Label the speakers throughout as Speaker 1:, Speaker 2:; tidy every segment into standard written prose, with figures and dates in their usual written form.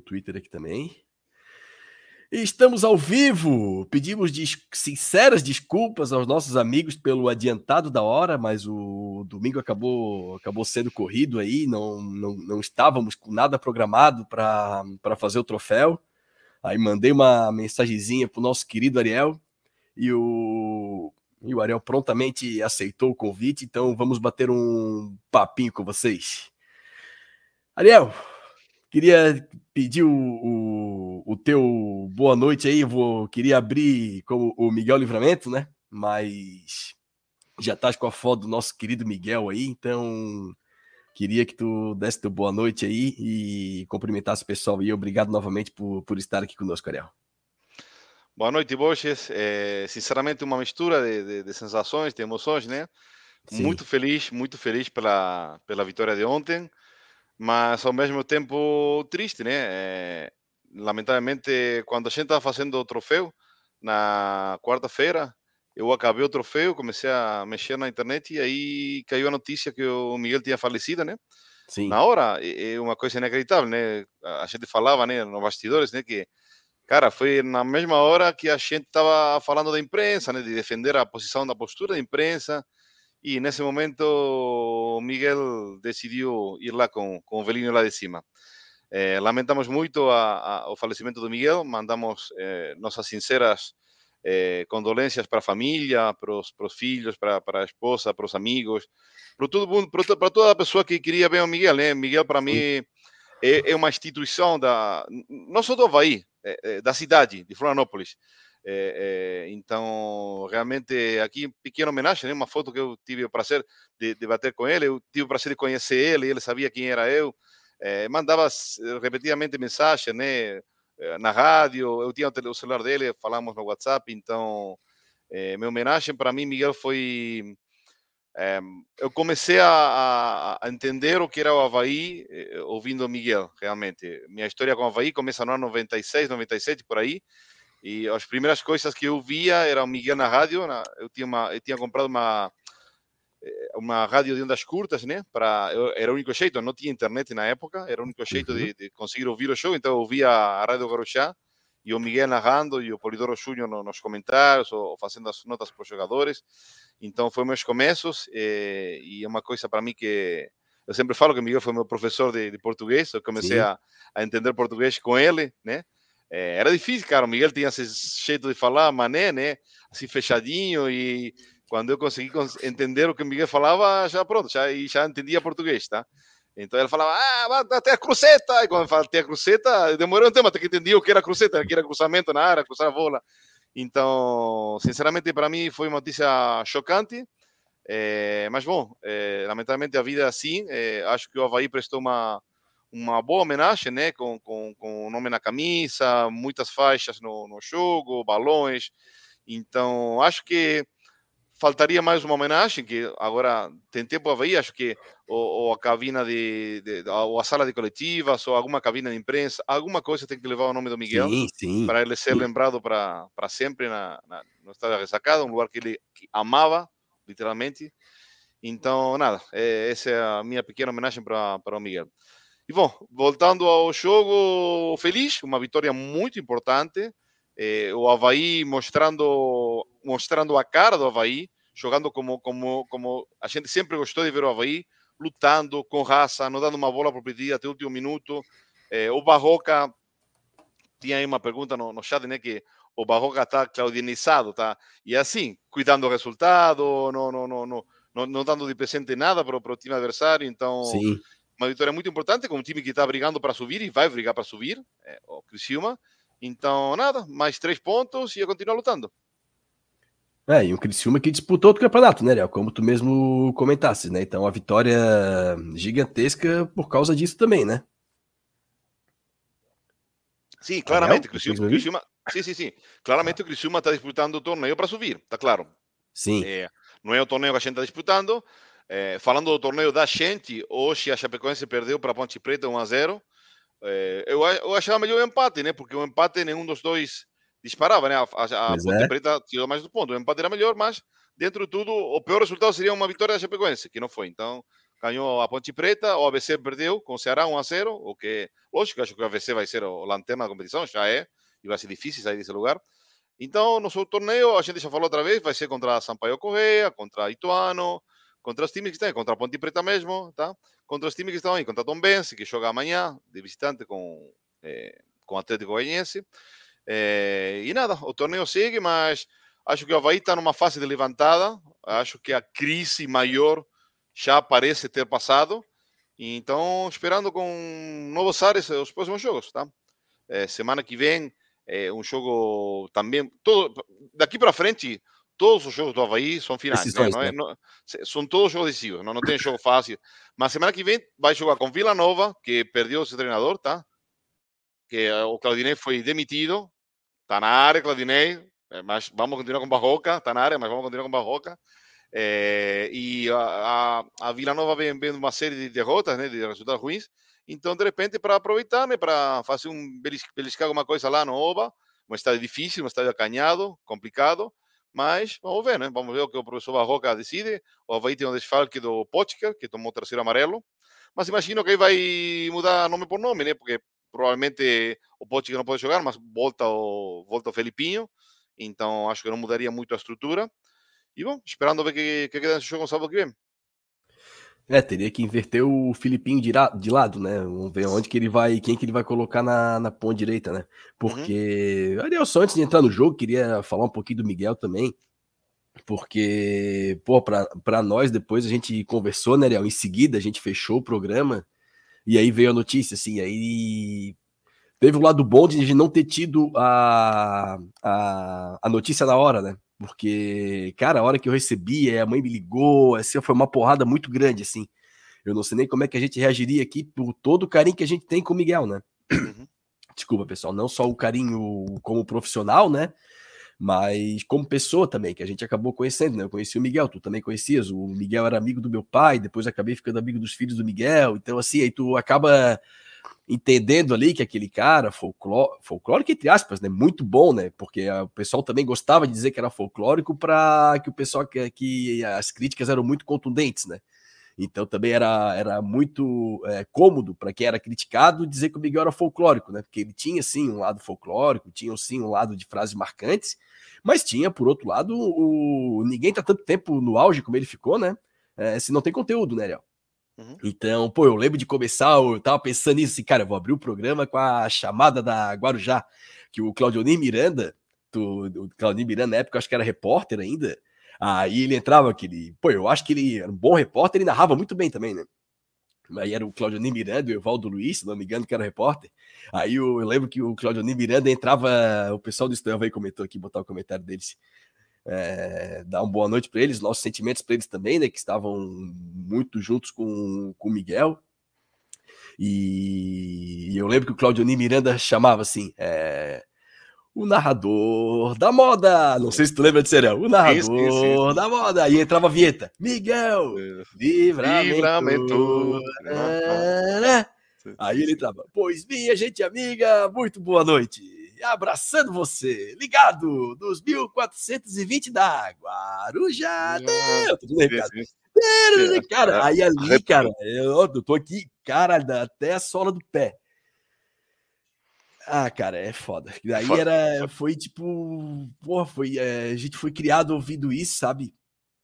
Speaker 1: Twitter aqui também. E estamos ao vivo. Pedimos sinceras desculpas aos nossos amigos pelo adiantado da hora, mas o domingo acabou sendo corrido aí, não estávamos com nada programado para fazer o troféu. Aí mandei uma mensagenzinha pro nosso querido Ariel e o Ariel prontamente aceitou o convite, então vamos bater um papinho com vocês. Ariel, queria pedir o teu boa noite aí. Queria abrir como o Miguel Livramento, né? Mas já estás com a foto do nosso querido Miguel aí, então queria que tu desse teu boa noite aí e cumprimentasse o pessoal aí. Obrigado novamente por estar aqui conosco, Ariel.
Speaker 2: Boa noite, Borges. Sinceramente, uma mistura de sensações, de emoções, né?
Speaker 1: Sim.
Speaker 2: Muito feliz pela vitória de ontem, mas ao mesmo tempo triste, né? Lamentavelmente, quando a gente estava fazendo o troféu, na quarta-feira, eu acabei o troféu, comecei a mexer na internet e aí caiu a notícia que o Miguel tinha falecido, né?
Speaker 1: Sim.
Speaker 2: Na hora, é uma coisa inacreditável, né? A gente falava, né, nos bastidores, né, que cara, foi na mesma hora que a gente estava falando da imprensa, né, de defender a posição da postura da imprensa, e nesse momento o Miguel decidiu ir lá com o velhinho lá de cima. Lamentamos muito o falecimento do Miguel, mandamos nossas sinceras condolências para a família, para os filhos, para a esposa, para os amigos, para toda a pessoa que queria ver o Miguel, né? Miguel, para mim, é uma instituição não só do Avaí, da cidade, de Florianópolis. Então, realmente, aqui, pequena homenagem, né? Uma foto que eu tive o prazer de bater com ele, eu tive o prazer de conhecer ele sabia quem era eu, mandava repetidamente mensagem, né? Na rádio, eu tinha o celular dele, falamos no WhatsApp, então, minha homenagem para mim, Miguel, foi... eu comecei a entender o que era o Avaí ouvindo o Miguel, realmente. Minha história com o Avaí começa no ano 96, 97, por aí. E as primeiras coisas que eu via era o Miguel na rádio. Eu tinha comprado uma rádio de ondas curtas, né? Era o único jeito, não tinha internet na época, era o único jeito de conseguir ouvir o show. Então eu ouvia a Rádio Guarujá e o Miguel narrando e o Polidoro Júnior nos comentários ou fazendo as notas para os jogadores. Então foi meus começos e é uma coisa para mim que eu sempre falo que o Miguel foi meu professor de português. Eu comecei a entender português com ele, né? Era difícil, cara. O Miguel tinha esse jeito de falar, mané, né? Assim fechadinho, e quando eu consegui entender o que o Miguel falava, já pronto, já entendia português, tá? Então ele falava, até a cruceta. E quando eu falava até a cruceta, demorou um tempo até que entendi o que era cruceta, que era cruzamento na área, cruzar a bola. Então, sinceramente, para mim foi uma notícia chocante. Mas bom, lamentavelmente a vida é assim. Acho que o Avaí prestou uma boa homenagem, né? Com o nome na camisa, muitas faixas no jogo, balões. Então, acho que faltaria mais uma homenagem, que agora tem tempo a ver, acho que ou a cabina ou a sala de coletivas, ou alguma cabina de imprensa, alguma coisa tem que levar o nome do Miguel, para ele ser lembrado para sempre no Estádio da Ressacada, um lugar que ele amava, literalmente. Então, nada, essa é a minha pequena homenagem para o Miguel. E bom, voltando ao jogo, feliz, uma vitória muito importante. O Avaí mostrando a cara do Avaí, jogando como a gente sempre gostou de ver o Avaí, lutando com raça, não dando uma bola por perdida até o último minuto. O Barroca, tinha aí uma pergunta no chat, né, que o Barroca está claudinizado, tá? E assim, cuidando do resultado, não dando de presente nada para o time adversário. Então, uma vitória muito importante com um time que está brigando para subir e vai brigar para subir, o Criciúma. Então, nada, mais 3 pontos e a continuar lutando.
Speaker 1: E um Criciúma que disputou outro campeonato, né, Léo? Como tu mesmo comentaste, né? Então, a vitória gigantesca por causa disso também, né?
Speaker 2: Sim, claramente. Criciúma, sim. Claramente o Criciúma está disputando o torneio para subir, está claro.
Speaker 1: Sim.
Speaker 2: Não é o torneio que a gente está disputando. Falando do torneio da gente, hoje a Chapecoense perdeu para a Ponte Preta 1-0. Eu achava melhor o empate, né? Porque o empate nenhum dos dois disparava, né? A Ponte Preta tirou mais do ponto. O empate era melhor, mas dentro de tudo, o pior resultado seria uma vitória da Chapecoense, que não foi. Então, ganhou a Ponte Preta, o ABC perdeu com o Ceará 1-0, o que, lógico, acho que o ABC vai ser o lanterna da competição, já é, e vai ser difícil sair desse lugar. Então, nosso torneio, a gente já falou outra vez, vai ser contra Sampaio Correia, contra Ituano, contra os times que estão aí, contra a Ponte Preta mesmo, tá? Contra os times que estão aí, contra Tombense, que joga amanhã, de visitante com o Atlético Goianiense. E nada, o torneio segue, mas acho que o Avaí está numa fase de levantada, acho que a crise maior já parece ter passado, então esperando com novos ares os próximos jogos, tá? Semana que vem, um jogo também, daqui para frente, todos os jogos do Avaí são finais, né?
Speaker 1: Decisões, né?
Speaker 2: São todos jogos decisivos, não tem jogo fácil. Mas semana que vem vai jogar com Vila Nova, que perdeu seu treinador, tá? Que o Claudinei foi demitido, tá na área, Claudinei, mas vamos continuar com Barroca, tá na área, mas vamos continuar com Barroca. E a Vila Nova vem uma série de derrotas, né, de resultados ruins. Então, de repente, para aproveitar, né, para fazer beliscar alguma coisa lá no Oba, um estádio difícil, um estádio acanhado, complicado, mas vamos ver, né? Vamos ver o que o professor Barroca decide. O Avaí tem um desfalque do Potker, que tomou o terceiro amarelo, mas imagino que aí vai mudar nome por nome, né? Porque provavelmente o Potker não pode jogar, mas volta o Felipinho, então acho que não mudaria muito a estrutura. E bom, esperando ver que queda nesse jogo no sábado que vem.
Speaker 1: Teria que inverter o Filipinho de lado, né? Vamos ver onde que ele vai, quem que ele vai colocar na ponta direita, né? Porque, aliás, só antes de entrar no jogo, queria falar um pouquinho do Miguel também, porque, pô, pra nós depois a gente conversou, né, Ariel? Em seguida a gente fechou o programa e aí veio a notícia, assim, aí teve o lado bom de a gente não ter tido a notícia na hora, né? Porque, cara, a hora que eu recebi, a mãe me ligou, assim, foi uma porrada muito grande, assim. Eu não sei nem como é que a gente reagiria aqui por todo o carinho que a gente tem com o Miguel, né? Desculpa, pessoal, não só o carinho como profissional, né? Mas como pessoa também, que a gente acabou conhecendo, né? Eu conheci o Miguel, tu também conhecias, o Miguel era amigo do meu pai, depois acabei ficando amigo dos filhos do Miguel, então assim, aí tu acaba entendendo ali que aquele cara, folclórico entre aspas, né, muito bom, né, porque o pessoal também gostava de dizer que era folclórico para que o pessoal, que as críticas eram muito contundentes, né, então também era muito cômodo para quem era criticado dizer que o Miguel era folclórico, né, porque ele tinha sim um lado folclórico, tinha sim um lado de frases marcantes, mas tinha, por outro lado, ninguém tá tanto tempo no auge como ele ficou, né, se não tem conteúdo, né, Léo? Então, pô, eu lembro de começar, eu tava pensando nisso, assim, cara, eu vou abrir o programa com a chamada da Guarujá, que o Claudionir Miranda, o Claudionir Miranda na época, eu acho que era repórter ainda, aí ele entrava aquele, pô, eu acho que ele era um bom repórter, ele narrava muito bem também, né? Aí era o Claudionir Miranda e o Evaldo Luiz, se não me engano, que era repórter. Aí eu lembro que o Claudionir Miranda entrava, o pessoal do Estranho aí comentou aqui, botar o comentário deles, dar uma boa noite para eles, nossos sentimentos para eles também, né, que estavam muito juntos com o Miguel. E eu lembro que o Claudionir Miranda chamava assim, o narrador da moda. Não sei se tu lembra de Serão. O narrador da moda. Aí entrava a vinheta. Miguel, Livramento. Aí ele entrava. Pois minha gente amiga, muito boa noite. Abraçando você, ligado nos 1420 da Guarujá. Tudo bem, cara? Cara, aí ali, cara, eu tô aqui, cara, até a sola do pé. Ah, cara, é foda. Daí foi tipo, porra, a gente foi criado ouvindo isso, sabe?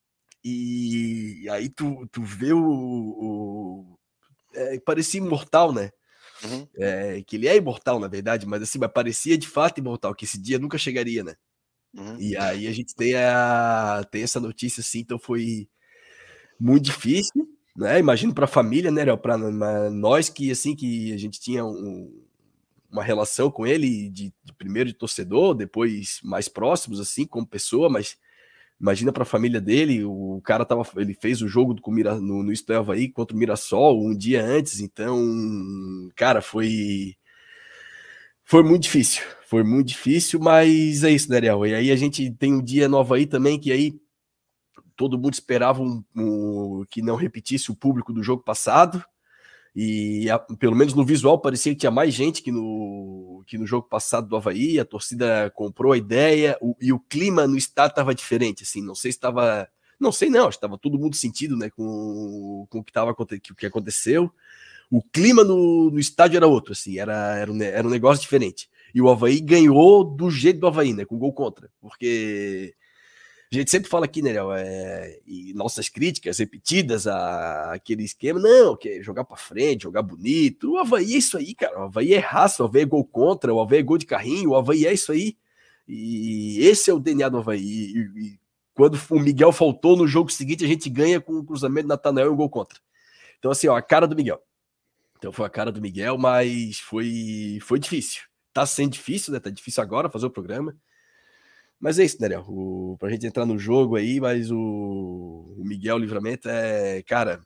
Speaker 1: E aí tu vê parecia imortal, né? Que ele é imortal, na verdade, mas assim, mas parecia de fato imortal, que esse dia nunca chegaria, né? E aí a gente tem essa notícia assim, então foi muito difícil, né? Imagino para a família, né, para nós que assim que a gente tinha uma relação com ele primeiro de torcedor, depois mais próximos assim como pessoa, mas imagina para a família dele, o cara ele fez o jogo no Isto Avaí contra o Mirassol um dia antes, então, cara, foi muito difícil, mas é isso, né, Ariel? E aí a gente tem um dia no Avaí também, que aí todo mundo esperava que não repetisse o público do jogo passado, e pelo menos no visual parecia que tinha mais gente que no jogo passado do Avaí, a torcida comprou a ideia, e o clima no estádio estava diferente, assim, não sei se estava Não sei não, acho que estava todo mundo sentido, né, com o que aconteceu. O clima no estádio era outro, assim, era um negócio diferente. E o Avaí ganhou do jeito do Avaí, né, com gol contra. Porque a gente sempre fala aqui, né, Léo, e nossas críticas repetidas àquele esquema, não, que é jogar pra frente, jogar bonito. O Avaí é isso aí, cara. O Avaí é raça, o Avaí é gol contra, o Avaí é gol de carrinho, o Avaí é isso aí. E esse é o DNA do Avaí. E quando o Miguel faltou no jogo seguinte, a gente ganha com o cruzamento do Natanael e um gol contra. Então, assim, ó, a cara do Miguel. Então foi a cara do Miguel, mas foi difícil. Tá sendo difícil, né? Tá difícil agora fazer o programa. Mas é isso, né, Léo? Pra gente entrar no jogo aí, mas o Miguel Livramento cara,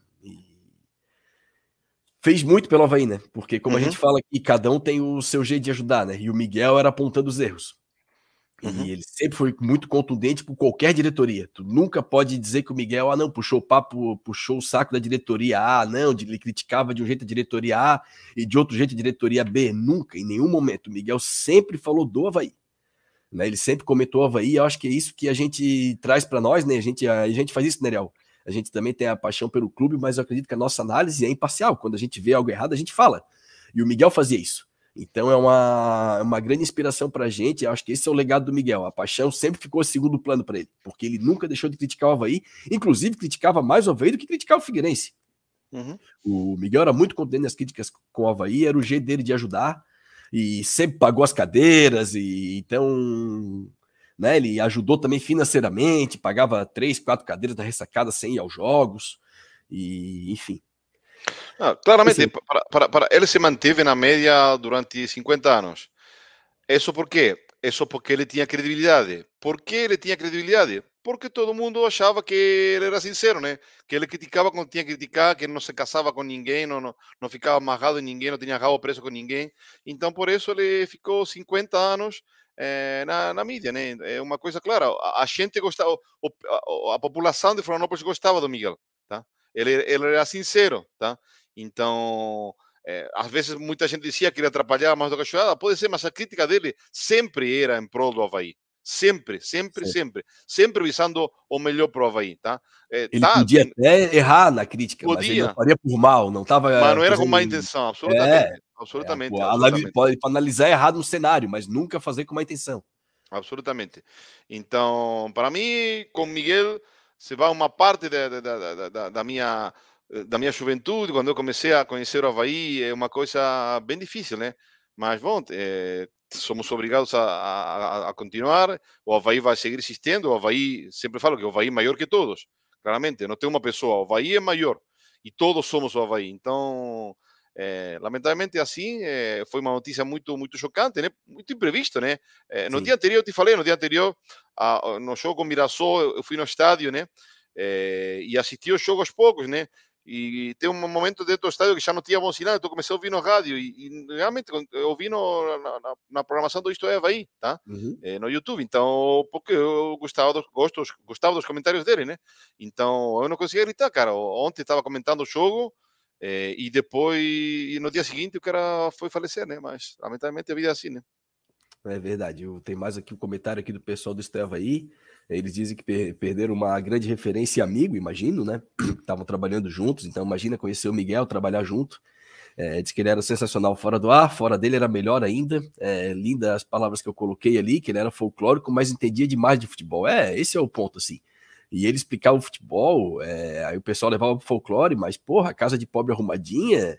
Speaker 1: fez muito pelo Avaí, né? Porque como a gente fala aqui, cada um tem o seu jeito de ajudar, né? E o Miguel era apontando os erros. E ele sempre foi muito contundente com qualquer diretoria. Tu nunca pode dizer que o Miguel, não, puxou o papo, puxou o saco da diretoria A, não, ele criticava de um jeito a diretoria A e de outro jeito a diretoria B. Nunca, em nenhum momento. O Miguel sempre falou do Avaí. Né? Ele sempre comentou o Avaí, eu acho que é isso que a gente traz para nós, né? A gente faz isso, né, Léo? A gente também tem a paixão pelo clube, mas eu acredito que a nossa análise é imparcial. Quando a gente vê algo errado, a gente fala. E o Miguel fazia isso. Então é uma grande inspiração pra gente. Eu acho que esse é o legado do Miguel. A paixão sempre ficou em segundo plano para ele, porque ele nunca deixou de criticar o Avaí, inclusive criticava mais o Avaí do que criticava o Figueirense. O Miguel era muito contente nas críticas com o Avaí, era o jeito dele de ajudar, e sempre pagou as cadeiras, e então, né, ele ajudou também financeiramente, pagava 3, 4 cadeiras da ressacada sem ir aos jogos, e enfim.
Speaker 2: Claramente, para ele se manteve na média durante 50 anos. Isso por quê? Isso porque ele tinha credibilidade. Por que ele tinha credibilidade? Porque todo mundo achava que ele era sincero, né? Que ele criticava quando tinha que criticar, que ele não se casava com ninguém, não ficava amarrado em ninguém, não tinha rabo preso com ninguém. Então, por isso, ele ficou 50 anos na mídia, né? É uma coisa clara. A gente gostava, a população de Florianópolis gostava do Miguel, tá? Ele era sincero, tá? Então, às vezes muita gente dizia que ele atrapalhava mais do que ajudava, pode ser, mas a crítica dele sempre era em prol do Avaí. Sempre, sempre, sempre. Sempre visando o melhor para o Avaí, tá?
Speaker 1: Ele podia até errar na crítica, mas ele não faria por mal, não estava.
Speaker 2: Mas não era com má intenção, absolutamente.
Speaker 1: Pode analisar errado no cenário, mas nunca fazer com má intenção.
Speaker 2: Absolutamente. Então, para mim, com Miguel, se vai uma parte da minha juventude, quando eu comecei a conhecer o Avaí, é uma coisa bem difícil, né? Mas, bom, somos obrigados a continuar, o Avaí vai seguir existindo, o Avaí, sempre falo que o Avaí é maior que todos, claramente, não tem uma pessoa, o Avaí é maior, e todos somos o Avaí, então, lamentavelmente assim, foi uma notícia muito, muito chocante, né? Muito imprevisto, né? No dia anterior, eu te falei, no dia anterior, no jogo com Mirassol, eu fui no estádio, né? E assisti os jogos poucos, né? E tem um momento dentro do estádio que já não tinha bom sinal, então comecei a ouvir no rádio e realmente eu ouvi na programação do Isto é Avaí, tá? No YouTube, então, porque eu gostava dos comentários dele, né? Então, eu não conseguia gritar, cara. Ontem estava comentando o jogo e depois, e no dia seguinte, o cara foi falecer, né? Mas, lamentavelmente, a vida é assim, né?
Speaker 1: É verdade. Tem mais aqui um comentário aqui do pessoal do Esteva aí. Eles dizem que perderam uma grande referência e amigo, imagino, né? Estavam trabalhando juntos, então imagina conhecer o Miguel, trabalhar junto. Diz que ele era sensacional fora do ar, fora dele era melhor ainda. Linda as palavras que eu coloquei ali, que ele era folclórico, mas entendia demais de futebol. Esse é o ponto, assim. E ele explicava o futebol, aí o pessoal levava pro folclore, mas, porra, a casa de pobre arrumadinha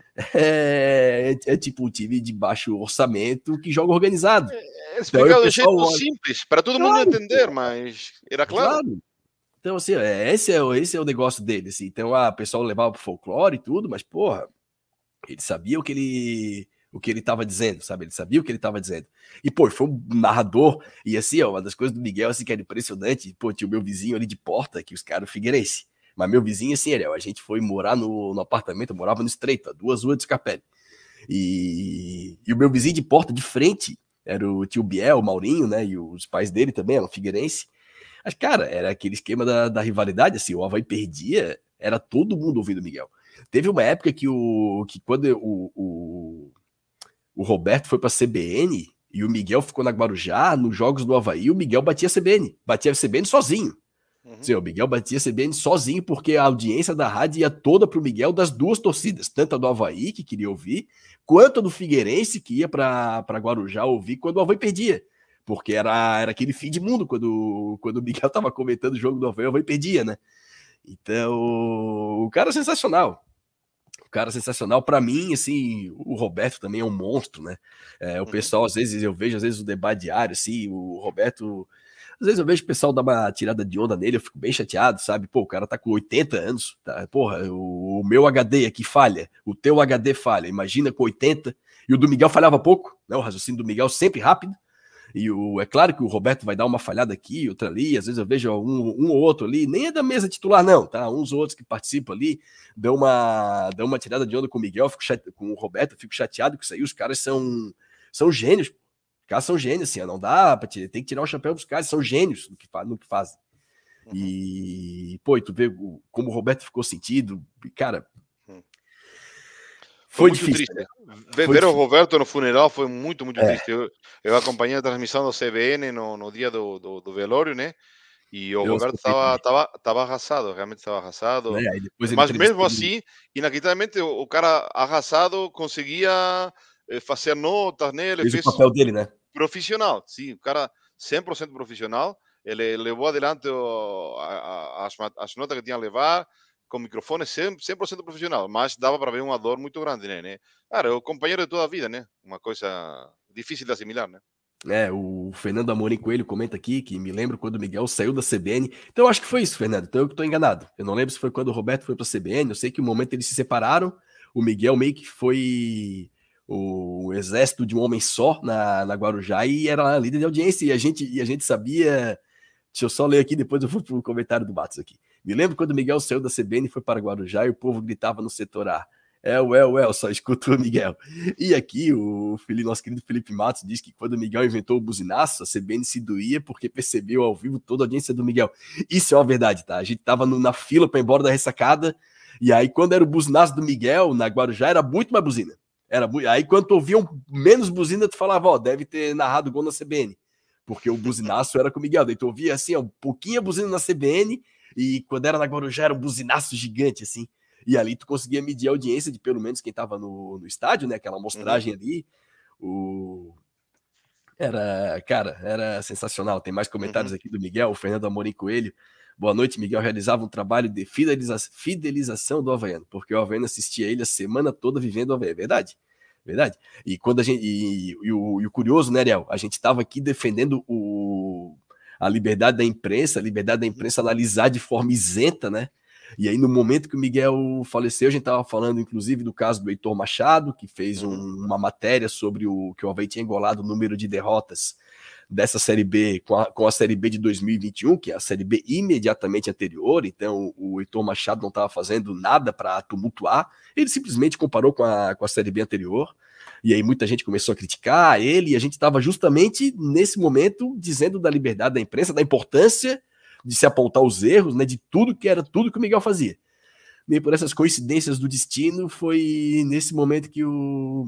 Speaker 1: é tipo um time de baixo orçamento que joga organizado.
Speaker 2: Explicado de jeito simples, para todo mundo entender, mas era claro.
Speaker 1: Então, assim, esse é o negócio dele, assim. Então, o pessoal levava pro folclore e tudo, mas, porra, ele sabia o que ele tava dizendo, sabe? Ele sabia o que ele tava dizendo. E, pô, foi um narrador, e assim, uma das coisas do Miguel, assim, que era impressionante, pô, tinha o meu vizinho ali de porta, que os caras Figueirense. Mas meu vizinho, assim, a gente foi morar no apartamento, eu morava no Estreito, a 2 ruas de Scapelli. E o meu vizinho de porta, de frente, era o tio Biel, o Maurinho, né? E os pais dele também eram Figueirense. Mas, cara, era aquele esquema da rivalidade, assim, o Avaí perdia, era todo mundo ouvindo o Miguel. Teve uma época que quando o Roberto foi pra CBN e o Miguel ficou na Guarujá, nos jogos do Avaí, o Miguel batia a CBN sozinho. Sim, o Miguel batia CBN sozinho, porque a audiência da rádio ia toda pro Miguel das duas torcidas, tanto a do Avaí, que queria ouvir, quanto a do Figueirense, que ia para Guarujá ouvir quando o Avaí perdia. Porque era aquele fim de mundo quando o Miguel tava comentando o jogo do Avaí, o Avaí perdia, né? Então, o cara é sensacional. O cara é sensacional. Para mim, assim, o Roberto também é um monstro, né? O pessoal, às vezes, eu vejo, o debate diário, assim, o Roberto. Às vezes eu vejo o pessoal dar uma tirada de onda nele, eu fico bem chateado, sabe? Pô, o cara tá com 80 anos, tá? Porra, o meu HD aqui falha, o teu HD falha, imagina com 80, e o do Miguel falhava pouco, né? O raciocínio do Miguel sempre rápido, e é claro que o Roberto vai dar uma falhada aqui, outra ali, às vezes eu vejo um ou outro ali, nem é da mesa titular não, tá? Uns ou outros que participam ali, dão uma tirada de onda com o Miguel, com o Roberto, eu fico chateado com isso aí, os caras são gênios. Os caras são gênios, assim, não dá pra tem que tirar o chapéu dos caras, são gênios no que fazem. E, pô, e tu vê como o Roberto ficou sentido, cara.
Speaker 2: Foi muito difícil, triste. Ver o Roberto no funeral foi muito triste. Eu acompanhei a transmissão do CBN no dia do velório, né? E o Roberto estava arrasado, realmente estava arrasado. Mas mesmo assim, inacreditavelmente, o cara arrasado conseguia fazer notas, né? Ele
Speaker 1: fez o papel dele, né?
Speaker 2: Profissional, sim, o cara 100% profissional. Ele levou adelante as notas que tinha a levar, com microfone 100% profissional, mas dava para ver uma dor muito grande, né? Cara, é o companheiro de toda a vida, né? Uma coisa difícil de assimilar, né?
Speaker 1: O Fernando Amorim Coelho comenta aqui que me lembro quando o Miguel saiu da CBN. Então eu acho que foi isso, Fernando. Então eu que tô enganado. Eu não lembro se foi quando o Roberto foi pra CBN. Eu sei que o momento eles se separaram, o Miguel meio que foi o exército de um homem só na Guarujá e era líder de audiência. E a gente sabia. Deixa eu só ler aqui, depois eu vou pro comentário do Matos aqui. Me lembro quando o Miguel saiu da CBN e foi para Guarujá e o povo gritava no setor A. Só escuta o Miguel. E aqui nosso querido Felipe Matos diz que quando o Miguel inventou o buzinaço, a CBN se doía porque percebeu ao vivo toda a audiência do Miguel. Isso é uma verdade, tá? A gente tava na fila para ir embora da ressacada, e aí quando era o buzinaço do Miguel, na Guarujá, era muito mais buzina. Aí quando tu ouvia menos buzina, tu falava, deve ter narrado gol na CBN. Porque o buzinaço era com o Miguel. Daí tu ouvia assim, um pouquinho a buzina na CBN, e quando era na Guarujá era um buzinaço gigante, assim. E ali tu conseguia medir a audiência de pelo menos quem tava no estádio, né? Aquela amostragem ali. Era sensacional. Tem mais comentários aqui do Miguel, o Fernando Amorim Coelho. Boa noite, Miguel realizava um trabalho de fidelização do Havaiano, porque o Havaiano assistia ele a semana toda vivendo o Havaiano. Verdade. E quando a gente. E o curioso, né, Ariel? A gente estava aqui defendendo a liberdade da imprensa analisar de forma isenta, né? E aí, no momento que o Miguel faleceu, a gente estava falando, inclusive, do caso do Heitor Machado, que fez uma matéria sobre que o Avaí tinha engolado o número de derrotas dessa Série B com a Série B de 2021, que é a Série B imediatamente anterior. Então, o Heitor Machado não estava fazendo nada para tumultuar, ele simplesmente comparou com a Série B anterior. E aí muita gente começou a criticar ele, e a gente estava justamente nesse momento dizendo da liberdade da imprensa, da importância de se apontar os erros, né, de tudo que o Miguel fazia. E por essas coincidências do destino, foi nesse momento que o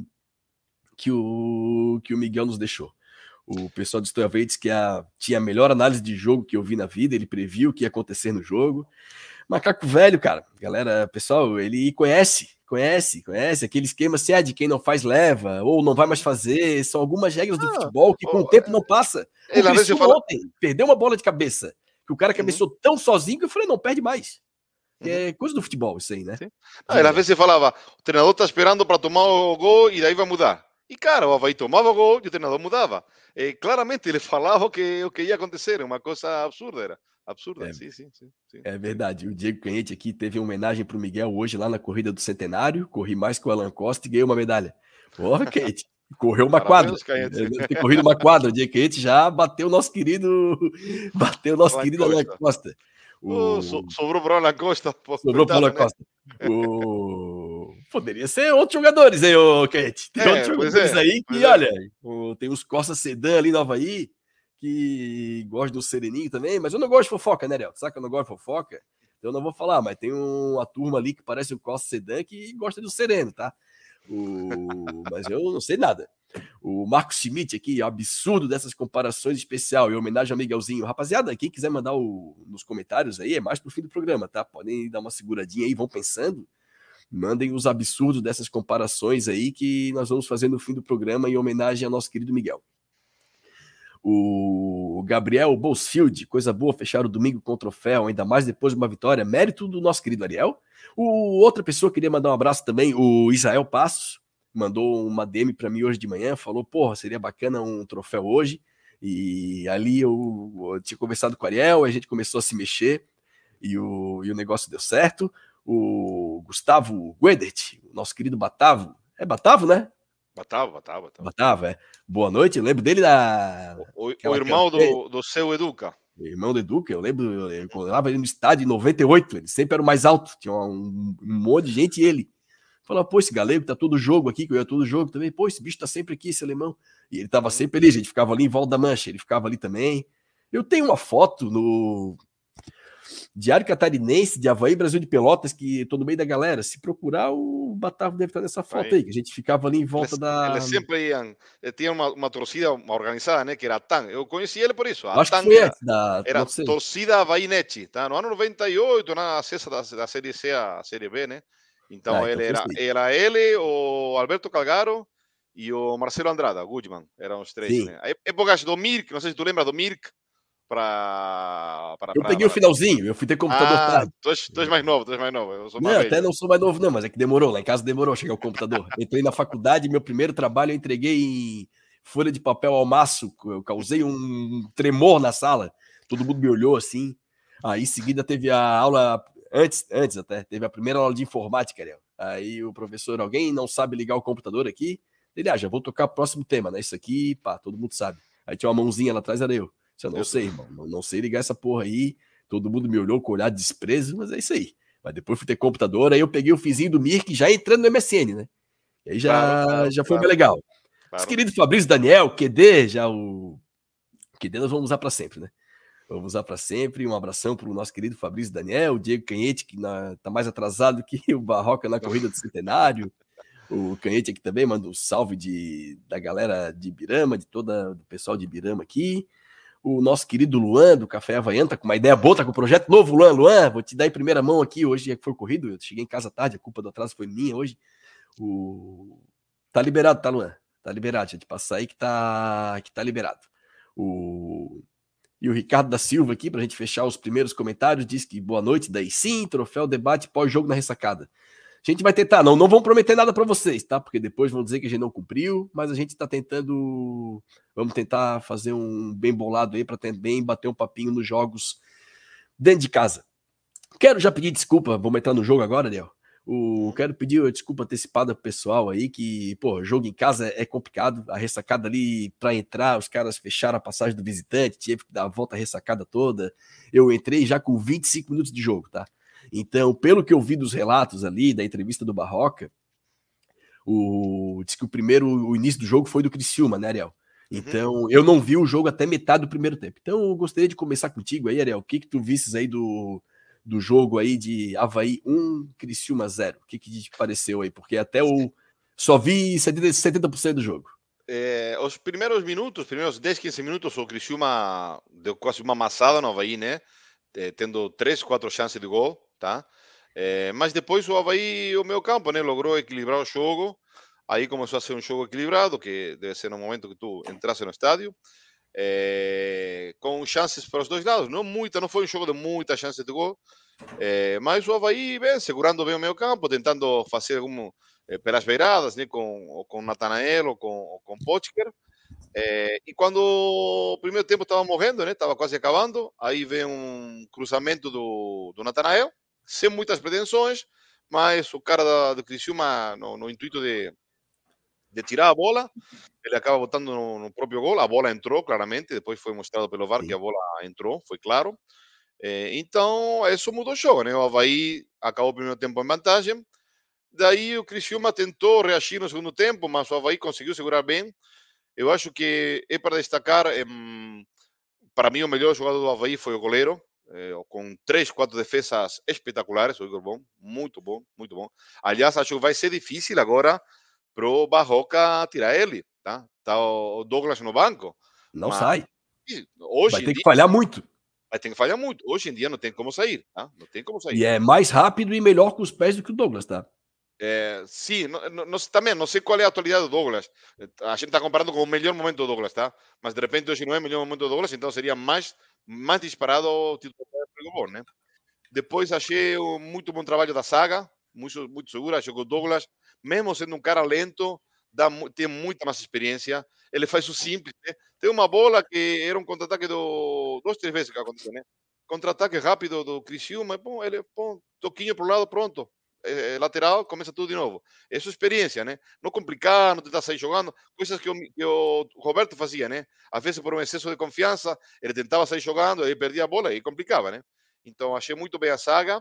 Speaker 1: Miguel nos deixou. O pessoal do Stoiavei disse que tinha a melhor análise de jogo que eu vi na vida, ele previu o que ia acontecer no jogo. Macaco velho, cara, galera, pessoal, ele conhece aquele esquema assim, de quem não faz leva, ou não vai mais fazer, são algumas regras do futebol que com o tempo não passa. O Cristiano ontem perdeu uma bola de cabeça, que o cara cabeceou tão sozinho que eu falei, não, perde mais. Que é coisa do futebol isso aí, né?
Speaker 2: Às vezes você falava, o treinador tá esperando para tomar o gol e daí vai mudar. E cara, o Avaí tomava o gol e o treinador mudava. Claramente ele falava o que ia acontecer, uma coisa absurda era. Absurda, sim.
Speaker 1: É verdade. O Diego Canhete aqui teve uma homenagem pro Miguel hoje lá na corrida do Centenário. Corri mais que o Alan Costa e ganhei uma medalha. Porra, Canhete. Correu uma quadra. Deve ter corrido uma quadra. O Diego Canhete já bateu o nosso querido Alan Costa.
Speaker 2: Sobrou para o Alan Costa.
Speaker 1: Sobrou para o Alan Costa. Poderia ser outros jogadores, hein, Canhete? Tem outros jogadores aí que, olha, tem os Costa Sedan ali no Avaí, que gosta do Sereninho também, mas eu não gosto de fofoca, né, Léo? Sabe que eu não gosto de fofoca? Então eu não vou falar, mas tem uma turma ali que parece o Costa Sedan que gosta do Sereno, tá? Mas eu não sei nada. O Marco Schmidt aqui, absurdo dessas comparações especial, em homenagem ao Miguelzinho. Rapaziada, quem quiser mandar nos comentários aí, é mais pro fim do programa, tá? Podem dar uma seguradinha aí, vão pensando. Mandem os absurdos dessas comparações aí que nós vamos fazer no fim do programa em homenagem ao nosso querido Miguel. O Gabriel Bolsfield, coisa boa fechar o domingo com o troféu, ainda mais depois de uma vitória. Mérito do nosso querido Ariel. Outra pessoa queria mandar um abraço também, o Israel Passos, mandou uma DM para mim hoje de manhã, falou, porra, seria bacana um troféu hoje. E ali eu tinha conversado com o Ariel, a gente começou a se mexer e o negócio deu certo. O Gustavo Guedert, o nosso querido Batavo, é Batavo, né? Batavo, é. Boa noite, eu lembro dele da...
Speaker 2: O irmão do seu Educa.
Speaker 1: Irmão do Educa, eu lembro, eu encontrava ele no estádio em 98, ele sempre era o mais alto, tinha um monte de gente e ele. Falava, pô, esse galego tá todo jogo aqui, que eu ia todo jogo também, pô, esse bicho tá sempre aqui, esse alemão. E ele tava sempre ali, a gente ficava ali em Volta da Mancha, ele ficava ali também. Eu tenho uma foto no Diário Catarinense de Avaí, Brasil de Pelotas, que tô no meio da galera. Se procurar, o Batavo deve estar nessa foto aí, que a gente ficava ali em volta da...
Speaker 2: Eles sempre iam, tinha uma torcida organizada, né, que era a TAN. Eu conheci ele por isso.
Speaker 1: Eu acho que foi antes da...
Speaker 2: Era torcida Avaí Net, tá? No ano 98, na acesso da Série C à Série B, né? Então, era ele, o Alberto Calgaro e o Marcelo Andrada, Gudman, eram os três. Né? Épocas do Mirk, não sei se tu lembra do Mirk.
Speaker 1: Eu peguei o finalzinho, eu fui ter computador tarde.
Speaker 2: Tu és mais novo, Eu sou mais
Speaker 1: não,
Speaker 2: velho.
Speaker 1: até não sou mais novo, não, mas é que demorou. Lá em casa demorou chegar o computador. Entrei na faculdade, meu primeiro trabalho eu entreguei em folha de papel ao maço. Eu causei um tremor na sala. Todo mundo me olhou assim. Aí em seguida teve a aula, antes até, teve a primeira aula de informática, Ariel. Aí o professor, alguém não sabe ligar o computador aqui? Ele, já vou tocar o próximo tema, né? Isso aqui, pá, todo mundo sabe. Aí tinha uma mãozinha lá atrás, era eu. Eu não sei, irmão. Não sei ligar essa porra aí. Todo mundo me olhou com olhar de desprezo, mas é isso aí. Mas depois fui ter computador, aí eu peguei o fizinho do Mirk já entrando no MSN, né? E aí já foi bem legal. Claro. Os queridos Fabrício Daniel, QD, o QD nós vamos usar para sempre, né? Vamos usar para sempre. Um abração para o nosso querido Fabrício Daniel, o Diego Canhete, que tá mais atrasado que o Barroca na corrida do centenário. O Canhete aqui também manda um salve da galera de Ibirama, do pessoal de Ibirama aqui. O nosso querido Luan, do Café Havaiano, tá com uma ideia boa, tá com um projeto novo, Luan, vou te dar em primeira mão aqui, hoje é que foi corrido, eu cheguei em casa tarde, a culpa do atraso foi minha hoje. Tá liberado, tá, Luan? Tá liberado, gente, passar aí que tá liberado. E o Ricardo da Silva aqui, pra gente fechar os primeiros comentários, diz que boa noite, daí sim, troféu debate pós-jogo na ressacada. A gente vai tentar, não vão prometer nada para vocês, tá? Porque depois vão dizer que a gente não cumpriu, mas a gente tá tentando, vamos tentar fazer um bem bolado aí para também bater um papinho nos jogos dentro de casa. Quero já pedir desculpa, vamos entrar no jogo agora, Daniel. Quero pedir desculpa antecipada pro pessoal aí, que, pô, jogo em casa é complicado, a ressacada ali para entrar, os caras fecharam a passagem do visitante, tive que dar a volta a ressacada toda. Eu entrei já com 25 minutos de jogo, tá? Então, pelo que eu vi dos relatos ali, da entrevista do Barroca, diz que o início do jogo foi do Criciúma, né, Ariel? Então, eu não vi o jogo até metade do primeiro tempo. Então, eu gostaria de começar contigo aí, Ariel. O que tu visses aí do jogo aí de Avaí 1, Criciúma 0? O que te pareceu aí? Porque até só vi 70% do jogo.
Speaker 2: Os primeiros 10, 15 minutos, o Criciúma deu quase uma amassada no Avaí, né? Tendo 3, 4 chances de gol, tá? Mas depois o Avaí, o meio campo, né, logrou equilibrar o jogo. Aí começou a ser um jogo equilibrado, que deve ser no momento que tu entrasse no estádio, com chances para os dois lados. Não foi um jogo de muitas chances de gol, mas o Avaí bem, segurando bem o meio campo, tentando fazer pelas beiradas, né, com Natanael ou com Potker. E quando o primeiro tempo estava morrendo, né, estava quase acabando, aí vem um cruzamento do Natanael, sem muitas pretensões, mas o cara do Criciúma, no intuito de tirar a bola, ele acaba botando no próprio gol, a bola entrou claramente, depois foi mostrado pelo VAR que a bola entrou, foi claro. Então, isso mudou o jogo, né? O Avaí acabou o primeiro tempo em vantagem, daí o Criciúma tentou reagir no segundo tempo, mas o Avaí conseguiu segurar bem. Eu acho que é para destacar, para mim o melhor jogador do Avaí foi o goleiro, com 3, 4 defesas espetaculares, o Igor Bom, muito bom, muito bom. Aliás, acho que vai ser difícil agora pro Barroca tirar ele, tá? Tá o Douglas no banco.
Speaker 1: Não sai.
Speaker 2: Hoje
Speaker 1: Vai
Speaker 2: em
Speaker 1: ter
Speaker 2: dia,
Speaker 1: que falhar muito.
Speaker 2: vai ter que falhar muito. Hoje em dia não tem como sair, tá? Não tem como sair.
Speaker 1: E é mais rápido e melhor com os pés do que o Douglas, tá?
Speaker 2: Sim, também não sei qual é a atualidade do Douglas. A gente está comparando com o melhor momento do Douglas, tá? Mas de repente hoje não é o melhor momento do Douglas, então seria mais disparado o título do Gol, né? Depois achei muito bom trabalho da zaga, muito segura. Acho que o Douglas, mesmo sendo um cara lento, tem muita mais experiência. Ele faz o simples, né? Tem uma bola que era um contra-ataque duas, três vezes que aconteceu, né? Contra-ataque rápido do Criciúma, ele põe toquinho pro lado, pronto. Lateral, começa tudo de novo. Isso é experiência, né? Não complicar, não tentar sair jogando. Coisas que o Roberto fazia, né? Às vezes, por um excesso de confiança, ele tentava sair jogando, aí perdia a bola e complicava, né? Então, achei muito bem a saga.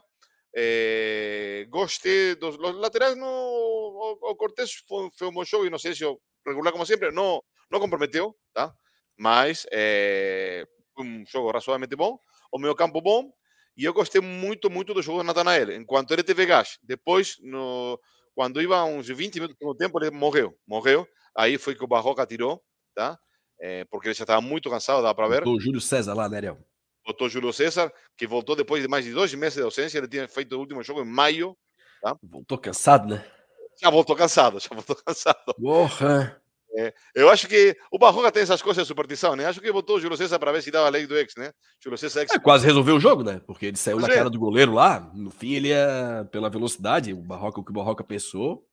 Speaker 2: Gostei dos laterais. O Cortés foi um bom jogo, e não sei se o regular, como sempre, não comprometeu, tá? Mas foi um jogo razoavelmente bom. O meio campo bom. E eu gostei muito, muito do jogo do Natanael. Enquanto ele teve gás. Depois, quando iba uns 20 minutos do tempo, ele morreu. Aí foi que o Barroca tirou, tá? Porque ele já estava muito cansado, dá para ver.
Speaker 1: Botou o Júlio César lá, né, Ariel?
Speaker 2: Botou Júlio César, que voltou depois de mais de 2 meses de ausência. Ele tinha feito o último jogo em maio, tá?
Speaker 1: Voltou cansado, né?
Speaker 2: Já voltou cansado.
Speaker 1: Porra!
Speaker 2: Eu acho que o Barroca tem essas coisas de superstição, né? Acho que botou o Júlio César para ver se dava a lei do ex, né? Júlio César ex.
Speaker 1: Quase resolveu o jogo, né? Porque ele saiu
Speaker 2: Pois
Speaker 1: na cara do goleiro lá. No fim, ele ia pela velocidade. O que o Barroca pensou.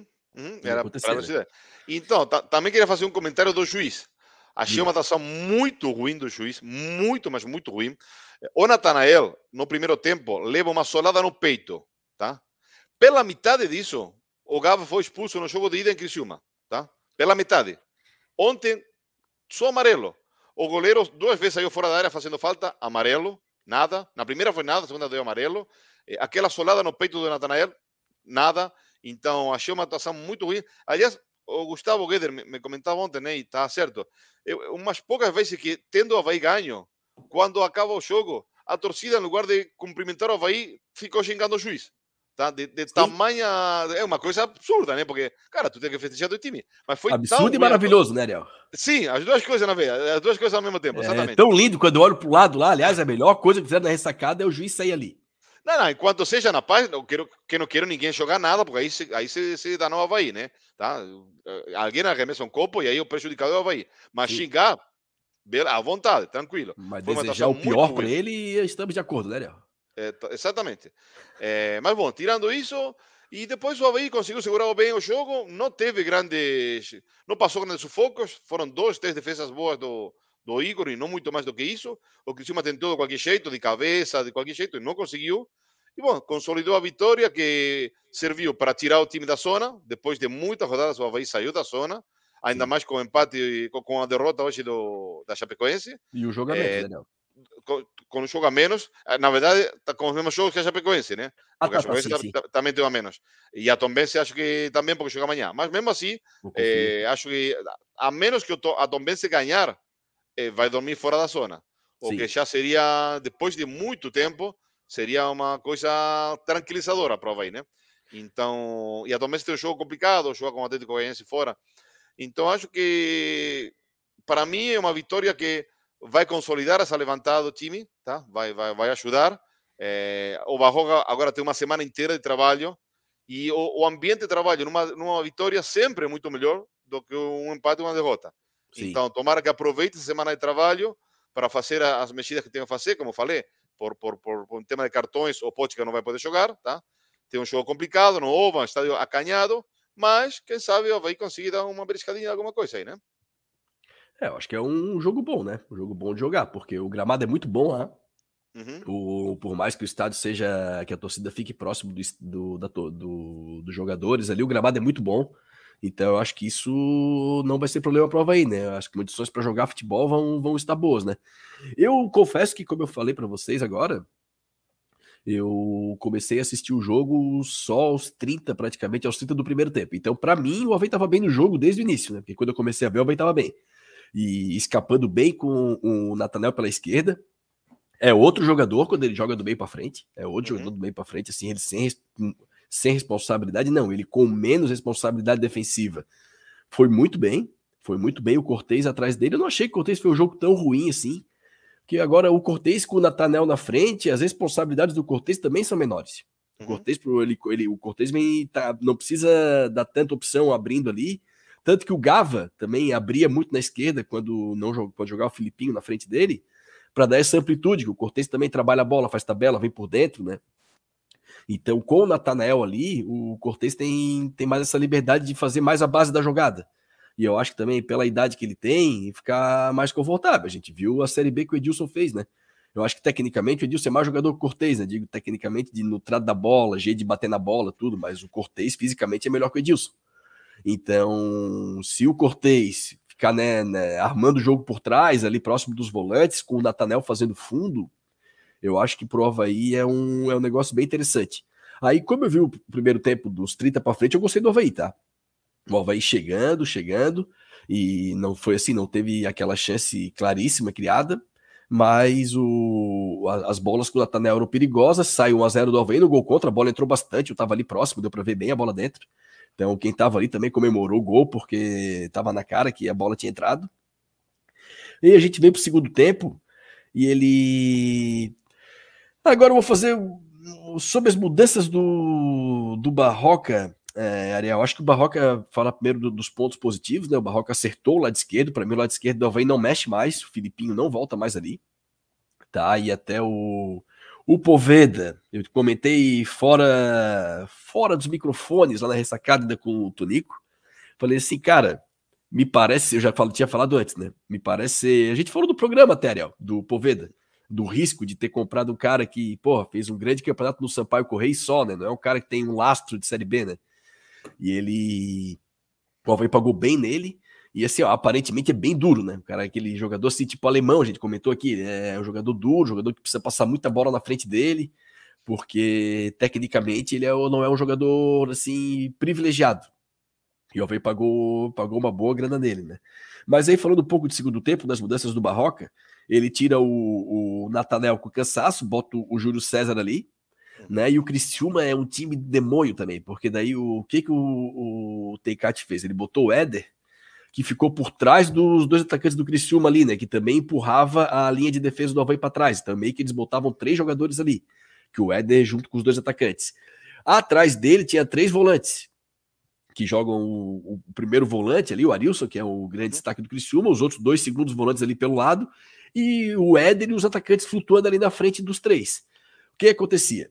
Speaker 1: Ia
Speaker 2: Era
Speaker 1: acontecer,
Speaker 2: para
Speaker 1: né?
Speaker 2: velocidade. Então, também queria fazer um comentário do juiz. Achei
Speaker 1: Diga.
Speaker 2: uma atuação muito ruim do juiz, muito, mas muito ruim. O Natanael, no primeiro tempo, leva uma solada no peito, tá? Pela metade disso, o Gava foi expulso no jogo de ida em Criciúma, tá? Pela metade. Ontem, só amarelo. O goleiro 2 vezes saiu fora da área fazendo falta, amarelo, nada. Na primeira foi nada, na segunda deu amarelo. Aquela solada no peito do Natanael, nada. Então, achei uma atuação muito ruim. Aliás, o Gustavo Guedes me comentava ontem, né, e está certo. Umas poucas vezes que, tendo o Avaí ganho, quando acaba o jogo, a torcida, em lugar de cumprimentar o Avaí, ficou xingando o juiz. Tá? De tamanha. É uma coisa absurda, né? Porque, cara, tu tem que festejar teu time. Mas foi tão
Speaker 1: Absurdo e
Speaker 2: ruim.
Speaker 1: maravilhoso, né, Ariel?
Speaker 2: Sim, as duas coisas na vez, as duas coisas ao mesmo tempo,
Speaker 1: É
Speaker 2: exatamente.
Speaker 1: tão lindo quando eu olho pro lado lá. Aliás, a melhor coisa que fizeram na ressacada é o juiz sair ali.
Speaker 2: Não, enquanto seja na paz, não quero ninguém jogar nada, porque aí se dá no Avaí, né? Tá? Alguém arremessa um copo e aí o prejudicado é o Avaí. Mas
Speaker 1: Sim.
Speaker 2: xingar, à vontade, tranquilo.
Speaker 1: Mas
Speaker 2: Foi uma
Speaker 1: desejar
Speaker 2: atuação
Speaker 1: o
Speaker 2: muito
Speaker 1: pior para
Speaker 2: ruim.
Speaker 1: ele e estamos de acordo, né, Ariel?
Speaker 2: Exatamente. Mas bom, tirando isso, e depois o Avaí conseguiu segurar bem o jogo, não teve grandes. Não passou grandes sufocos, foram 2, 3 defesas boas do Igor e não muito mais do que isso. O Criciúma tentou de qualquer jeito, de cabeça, de qualquer jeito, e não conseguiu. E bom, consolidou a vitória que serviu para tirar o time da zona. Depois de muitas rodadas, o Avaí saiu da zona, ainda
Speaker 1: Sim.
Speaker 2: mais com o empate, com a derrota hoje da Chapecoense.
Speaker 1: E o jogo a menos, né, Ariel?
Speaker 2: Com um jogo a menos, na verdade, está com os mesmos jogos que a Chapecoense, né?
Speaker 1: Ah,
Speaker 2: Porque a
Speaker 1: tá,
Speaker 2: Chapecoense
Speaker 1: sim, sim.
Speaker 2: também tem um a menos. E a Tombense acho que também, porque joga amanhã. Mas mesmo assim,
Speaker 1: Vou conferir.
Speaker 2: acho que a menos que a Tombense ganhar, vai dormir fora da zona. O que
Speaker 1: Sim.
Speaker 2: já seria, depois de muito tempo, seria uma coisa tranquilizadora para o Avaí, né? Então, e a Tombense tem um jogo complicado, joga com o Atlético Goianiense fora. Então, acho que, para mim, é uma vitória que vai consolidar essa levantada do time, tá? Vai ajudar. O Barroca agora tem uma semana inteira de trabalho e o ambiente de trabalho numa vitória sempre é muito melhor do que um empate ou uma derrota.
Speaker 1: Sim.
Speaker 2: Então, tomara que aproveite essa semana de trabalho para fazer as mexidas que tem que fazer, como falei, por um tema de cartões, o Potica não vai poder jogar, tá? Tem um jogo complicado, no Oval, um estádio acanhado, mas quem sabe vai conseguir dar uma beliscadinha, alguma coisa aí, né?
Speaker 1: Eu acho que é um jogo bom, né? Um jogo bom de jogar, porque o gramado é muito bom lá. Por mais que o estádio seja, que a torcida fique próximo dos jogadores ali, o gramado é muito bom. Então eu acho que isso não vai ser problema para o Avaí, né? Eu acho que condições para jogar futebol vão estar boas, né? Eu confesso que, como eu falei para vocês agora, eu comecei a assistir o jogo só aos 30, praticamente aos 30 do primeiro tempo. Então, para mim, o Avaí estava bem no jogo desde o início, né? Porque quando eu comecei a ver, o Avaí estava bem. E escapando bem com o Natanael pela esquerda. É outro jogador quando ele joga do meio para frente. É outro jogador do meio para frente, assim, ele sem responsabilidade, não. Ele com menos responsabilidade defensiva foi muito bem. Foi muito bem o Cortez atrás dele. Eu não achei que o Cortez foi um jogo tão ruim assim, que agora o Cortez com o Nathanael na frente, as responsabilidades do Cortez também são menores. O Cortez, o Cortez não precisa dar tanta opção abrindo ali, tanto que o Gava também abria muito na esquerda quando jogava o Filipinho na frente dele, para dar essa amplitude, que o Cortez também trabalha a bola, faz tabela, vem por dentro, né? Então, com o Nathanael ali, o Cortez tem mais essa liberdade de fazer mais a base da jogada. E eu acho que também, pela idade que ele tem, ficar mais confortável. A gente viu a Série B que o Edilson fez, né? Eu acho que tecnicamente o Edilson é mais jogador que o Cortez, né? Digo tecnicamente no trato da bola, jeito de bater na bola, tudo, mas o Cortez fisicamente é melhor que o Edilson. Então, se o Cortez ficar armando o jogo por trás, ali próximo dos volantes, com o Nathanael fazendo fundo, eu acho que pro Avaí é um negócio bem interessante. Aí, como eu vi o primeiro tempo dos 30 para frente, eu gostei do Avaí, tá? O Avaí chegando, e não foi assim, não teve aquela chance claríssima criada, mas as bolas com o Nathanael eram perigosas, saiu 1-0 do Avaí no gol contra, a bola entrou bastante, eu tava ali próximo, deu para ver bem a bola dentro. Então quem tava ali também comemorou o gol, porque tava na cara que a bola tinha entrado. E a gente veio pro segundo tempo, e ele... Agora eu vou fazer sobre as mudanças do Barroca, Ariel. Acho que o Barroca fala primeiro dos pontos positivos, né? O Barroca acertou o lado esquerdo. Para mim, o lado esquerdo do Avaí não mexe mais. O Filipinho não volta mais ali. Tá? E até o Poveda, eu comentei fora dos microfones, lá na ressacada com o Tonico. Falei assim, cara, me parece, eu já tinha falado antes, né? Me parece. A gente falou do programa até, Ariel, do Poveda. Do risco de ter comprado um cara que, porra, fez um grande campeonato no Sampaio Correia só, né? Não é um cara que tem um lastro de Série B, né? E ele... O Avaí pagou bem nele. E assim, ó, aparentemente é bem duro, né? O cara é aquele jogador assim, tipo alemão, a gente comentou aqui. É um jogador duro, jogador que precisa passar muita bola na frente dele, porque tecnicamente ele não é um jogador, assim, privilegiado. E o Avaí pagou uma boa grana nele, né? Mas aí, falando um pouco de segundo tempo, das mudanças do Barroca, ele tira o Nathanael com cansaço, bota o Júlio César ali, né? E o Criciúma é um time de demônio também, porque daí o Teicati fez? Ele botou o Éder, que ficou por trás dos dois atacantes do Criciúma ali, né? Que também empurrava a linha de defesa do Avaí para trás. Também que eles botavam 3 jogadores ali, que o Éder junto com os 2 atacantes. Atrás dele tinha 3 volantes, que jogam o primeiro volante ali, o Arilson, que é o grande destaque do Criciúma, os outros 2 segundos volantes ali pelo lado, e o Éder e os atacantes flutuando ali na frente dos 3. O que acontecia?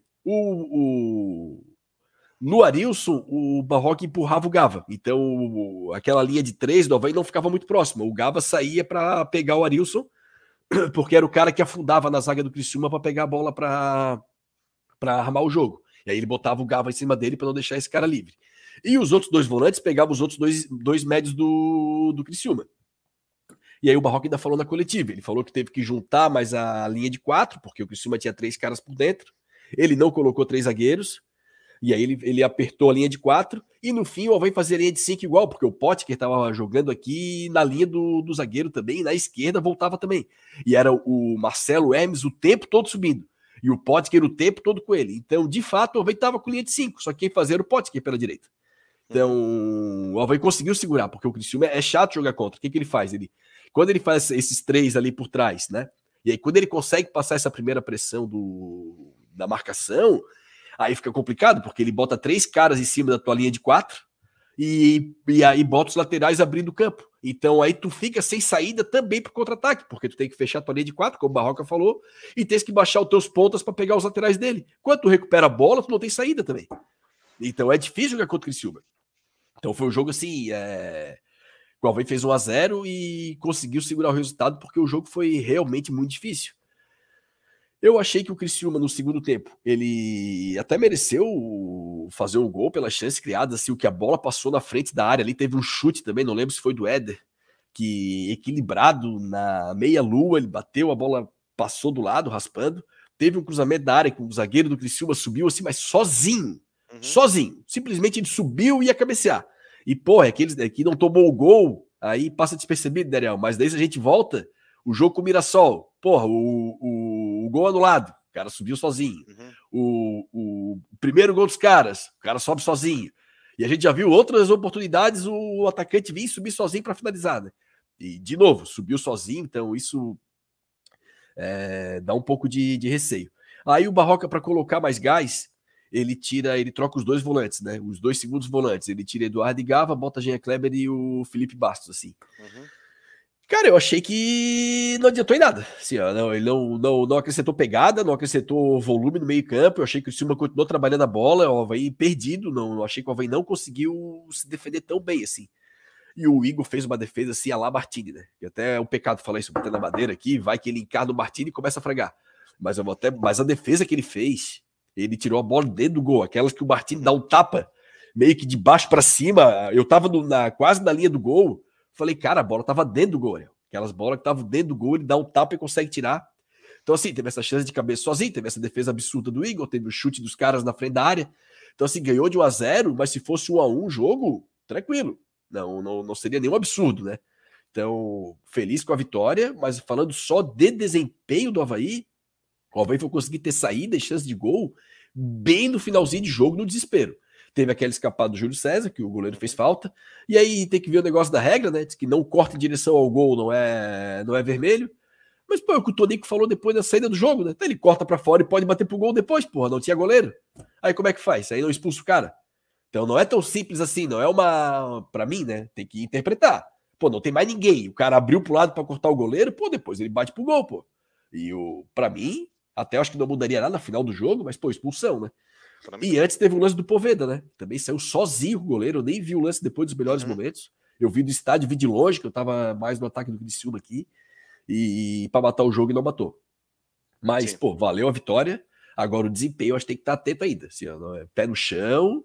Speaker 1: No Arilson, o Barroca empurrava o Gava. Então, aquela linha de 3 do Avaí não ficava muito próxima. O Gava saía para pegar o Arilson, porque era o cara que afundava na zaga do Criciúma para pegar a bola para armar o jogo. E aí ele botava o Gava em cima dele para não deixar esse cara livre. E os outros 2 volantes pegavam os outros dois médios do Criciúma. E aí o Barroca ainda falou na coletiva. Ele falou que teve que juntar mais a linha de 4, porque o Criciúma tinha 3 caras por dentro. Ele não colocou 3 zagueiros. E aí ele apertou a linha de 4. E no fim o Avaí fazia a linha de 5 igual, porque o Potker estava jogando aqui na linha do zagueiro também. E na esquerda voltava também. E era o Marcelo Hermes o tempo todo subindo. E o Potker o tempo todo com ele. Então, de fato, o Avaí estava com linha de 5. Só que quem fazia era o Potker pela direita. Então, o Avaí conseguiu segurar, porque o Criciúma é chato jogar contra. O que ele faz? Quando ele faz esses 3 ali por trás, né? E aí, quando ele consegue passar essa primeira pressão da marcação, aí fica complicado, porque ele bota 3 caras em cima da tua linha de 4 e aí bota os laterais abrindo o campo. Então, aí tu fica sem saída também pro contra-ataque, porque tu tem que fechar a tua linha de 4, como o Barroca falou, e tens que baixar os teus pontas para pegar os laterais dele. Quando tu recupera a bola, tu não tem saída também. Então, é difícil jogar contra o Criciúma. Então foi um jogo assim, o Avaí fez 1-0 e conseguiu segurar o resultado porque o jogo foi realmente muito difícil. Eu achei que o Criciúma no segundo tempo, ele até mereceu fazer um gol pelas chances criadas, assim, o que a bola passou na frente da área ali, teve um chute também, não lembro se foi do Éder, que equilibrado na meia-lua, ele bateu, a bola passou do lado, raspando, teve um cruzamento da área que o zagueiro do Criciúma subiu assim, mas sozinho, simplesmente ele subiu e ia cabecear. E, porra, aqueles que não tomou o gol, aí passa despercebido, Daniel. Mas daí se a gente volta, o jogo com o Mirassol, porra, o gol anulado, o cara subiu sozinho. O primeiro gol dos caras, o cara sobe sozinho. E a gente já viu outras oportunidades o atacante vir subir sozinho para finalizar, né? E, de novo, subiu sozinho, então isso dá um pouco de receio. Aí o Barroca, para colocar mais gás, ele troca os dois volantes, né? Os dois segundos volantes. Ele tira Eduardo e Gava, bota Jean Kleber e o Felipe Bastos, assim.
Speaker 2: Uhum.
Speaker 1: Cara, eu achei que não adiantou em nada. Assim, ó, não, ele não acrescentou pegada, não acrescentou volume no meio-campo. Eu achei que o Silva continuou trabalhando a bola, o Avaí perdido. Não, achei que o Avaí não conseguiu se defender tão bem assim. E o Igor fez uma defesa assim a lá Martini, né? Que até é um pecado falar isso, botando na madeira aqui, vai que ele encarna o Martini e começa a fragar. Mas a defesa que ele fez, ele tirou a bola dentro do gol, aquelas que o Martini dá um tapa, meio que de baixo para cima. Eu tava quase na linha do gol. Falei, cara, a bola tava dentro do gol. Né? Aquelas bolas que estavam dentro do gol, ele dá um tapa e consegue tirar. Então, assim, teve essa chance de cabeça sozinho, teve essa defesa absurda do Igor, teve o chute dos caras na frente da área. Então, assim, ganhou de 1-0, mas se fosse 1-1 jogo, tranquilo. Não seria nenhum absurdo, né? Então, feliz com a vitória, mas falando só de desempenho do Avaí, o Avaí foi conseguir ter saída e chance de gol bem no finalzinho de jogo, no desespero. Teve aquela escapada do Júlio César, que o goleiro fez falta, e aí tem que ver o negócio da regra, né? Diz que não corta em direção ao gol, não é vermelho. Mas, pô, é o que o Tonico falou depois da saída do jogo, né? Então ele corta pra fora e pode bater pro gol depois, porra, não tinha goleiro. Aí como é que faz? Aí não expulsa o cara. Então não é tão simples assim, não é uma. Pra mim, né? Tem que interpretar. Pô, não tem mais ninguém. O cara abriu pro lado pra cortar o goleiro, pô, depois ele bate pro gol, pô. E pra mim, até acho que não mudaria nada no final do jogo, mas, pô, expulsão, né? E antes teve o lance do Poveda, né? Também saiu sozinho o goleiro, eu nem vi o lance depois dos melhores momentos. Eu vi do estádio, vi de longe, que eu tava mais no ataque do Criciúma aqui, e pra matar o jogo e não matou. Mas,
Speaker 2: Sim.
Speaker 1: pô, valeu a vitória. Agora o desempenho, eu acho que tem que estar atento ainda. Assim, ó, pé no chão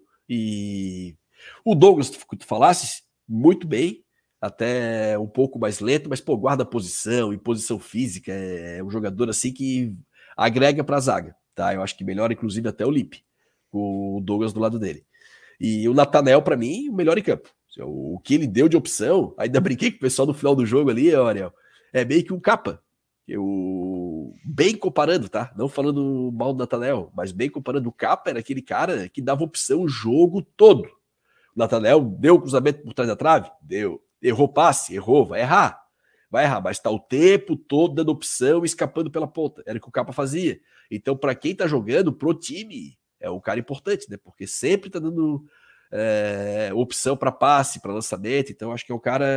Speaker 1: e. O Douglas, que tu falasse, muito bem, até um pouco mais lento, mas, pô, guarda posição e posição física. É um jogador assim que agrega pra zaga, tá? Eu acho que melhora, inclusive, até o Lipe, com o Douglas do lado dele. E o Natanel, pra mim, o melhor em campo. O que ele deu de opção, ainda brinquei com o pessoal no final do jogo ali, Ariel, é meio que um capa. Bem comparando, tá? Não falando mal do Natanel, mas bem comparando, o Capa era aquele cara que dava opção o jogo todo. O Natanel deu cruzamento por trás da trave? Deu. Errou passe? Errou. Vai errar. Vai errar, mas tá o tempo todo dando opção e escapando pela ponta. Era o que o Capa fazia. Então, para quem tá jogando, pro time, é um cara importante, né? Porque sempre tá dando opção para passe, para lançamento. Então, acho que é um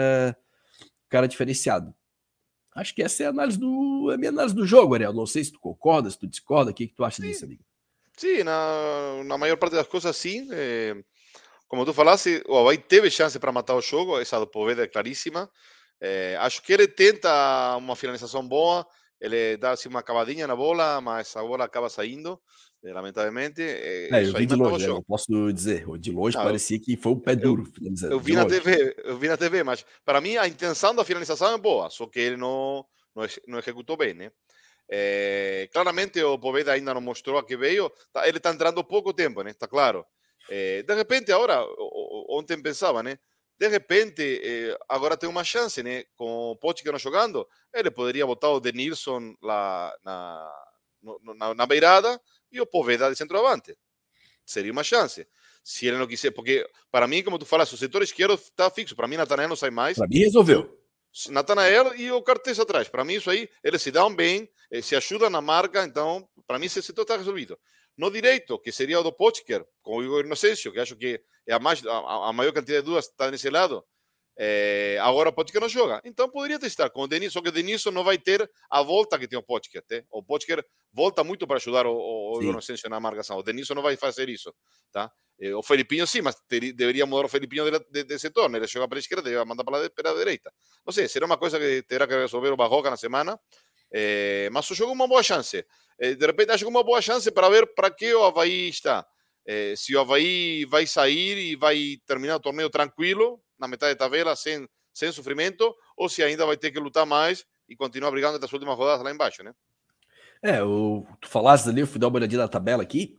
Speaker 1: cara diferenciado. Acho que essa é a minha análise do jogo, Ariel. Não sei se tu concorda, se tu discorda, o que tu acha disso, amigo?
Speaker 2: Sim, na maior parte das coisas, sim. Como tu falaste, o Avaí teve chance para matar o jogo, essa do Poveda é claríssima. Acho que ele tenta uma finalização boa, ele dá assim, uma cavadinha na bola, mas a bola acaba saindo, lamentavelmente.
Speaker 1: Eu
Speaker 2: Isso
Speaker 1: vi
Speaker 2: aí
Speaker 1: de
Speaker 2: matava o
Speaker 1: longe, né?
Speaker 2: jogo.
Speaker 1: Não posso dizer. De longe
Speaker 2: Não,
Speaker 1: parecia que foi um pé
Speaker 2: eu,
Speaker 1: duro, finalizando,
Speaker 2: eu
Speaker 1: de
Speaker 2: vi na
Speaker 1: longe.
Speaker 2: TV, eu vi na TV, mas para mim a intenção da finalização é boa, só que ele não executou bem, né? Claramente o Poveda ainda não mostrou a que veio, ele está entrando pouco tempo, né? Está claro. De repente, agora, ontem pensava, né? De repente, agora tem uma chance, né? Com o Pochettino não jogando, ele poderia botar o Denilson lá na beirada e o Poveda de centroavante. Seria uma chance. Se ele não quiser, porque para mim, como tu falas, o setor esquerdo está fixo. Para mim, Natanael não sai mais.
Speaker 1: Pra mim, resolveu.
Speaker 2: Natanael e o Cortez atrás. Para mim, isso aí, eles se dão bem, se ajudam na marca. Então, para mim, esse setor está resolvido. No direito, que seria o do Potker, com o Igor Inocêncio, que acho que é a maior quantidade de dúvidas está nesse lado. Agora o Potker não joga. Então poderia testar com o Denilson, só que o Denilson não vai ter a volta que tem o Potker. O Potker volta muito para ajudar o Igor Inocêncio na marcação. O Denilson não vai fazer isso. Tá? O Felipinho sim, mas deveria mudar o Felipinho de setor. Né? Ele joga para a esquerda e vai mandar para a direita. Não sei, será uma coisa que terá que resolver o Barroca na semana. Mas o jogo é uma boa chance. De repente, acho que uma boa chance para ver para que o Avaí está. Se o Avaí vai sair e vai terminar o torneio tranquilo, na metade da tabela, sem sofrimento, ou se ainda vai ter que lutar mais e continuar brigando nas últimas rodadas lá embaixo, né?
Speaker 1: Tu falaste ali, eu fui dar uma olhadinha na tabela aqui.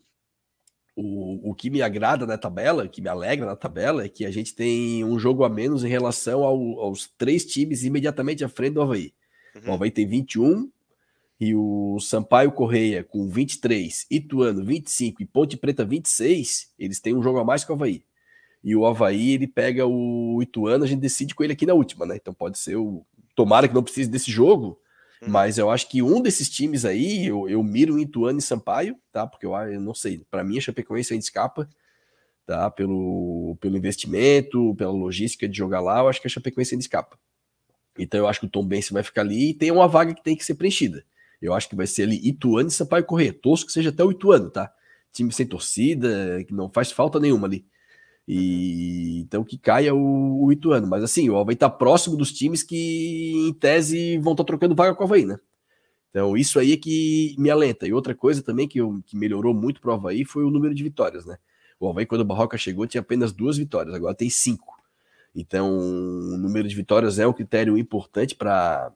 Speaker 1: O que me agrada na tabela, o que me alegra na tabela, é que a gente tem um jogo a menos em relação aos 3 times imediatamente à frente do Avaí. O Avaí tem 21, e o Sampaio Correia com 23, Ituano 25 e Ponte Preta 26, eles têm um jogo a mais que o Avaí. E o Avaí, ele pega o Ituano, a gente decide com ele aqui na última, né? Então pode ser o... Tomara que não precise desse jogo, mas eu acho que um desses times aí, eu miro o Ituano e Sampaio, tá? Porque eu não sei, para mim a Chapecoense ainda escapa, tá? Pelo investimento, pela logística de jogar lá, eu acho que a Chapecoense ainda escapa. Então eu acho que o Tombense vai ficar ali e tem uma vaga que tem que ser preenchida. Eu acho que vai ser ali Ituano e Sampaio Corrêa. Torço que seja até o Ituano, tá? Time sem torcida, que não faz falta nenhuma ali. E então que caia o Ituano. Mas assim, o Avaí tá próximo dos times que, em tese, vão estar trocando vaga com o Avaí, né? Então isso aí é que me alenta. E outra coisa também que melhorou muito pro Avaí foi o número de vitórias, né? O Avaí, quando o Barroca chegou, tinha apenas 2 vitórias, agora tem 5. Então, o número de vitórias é um critério importante para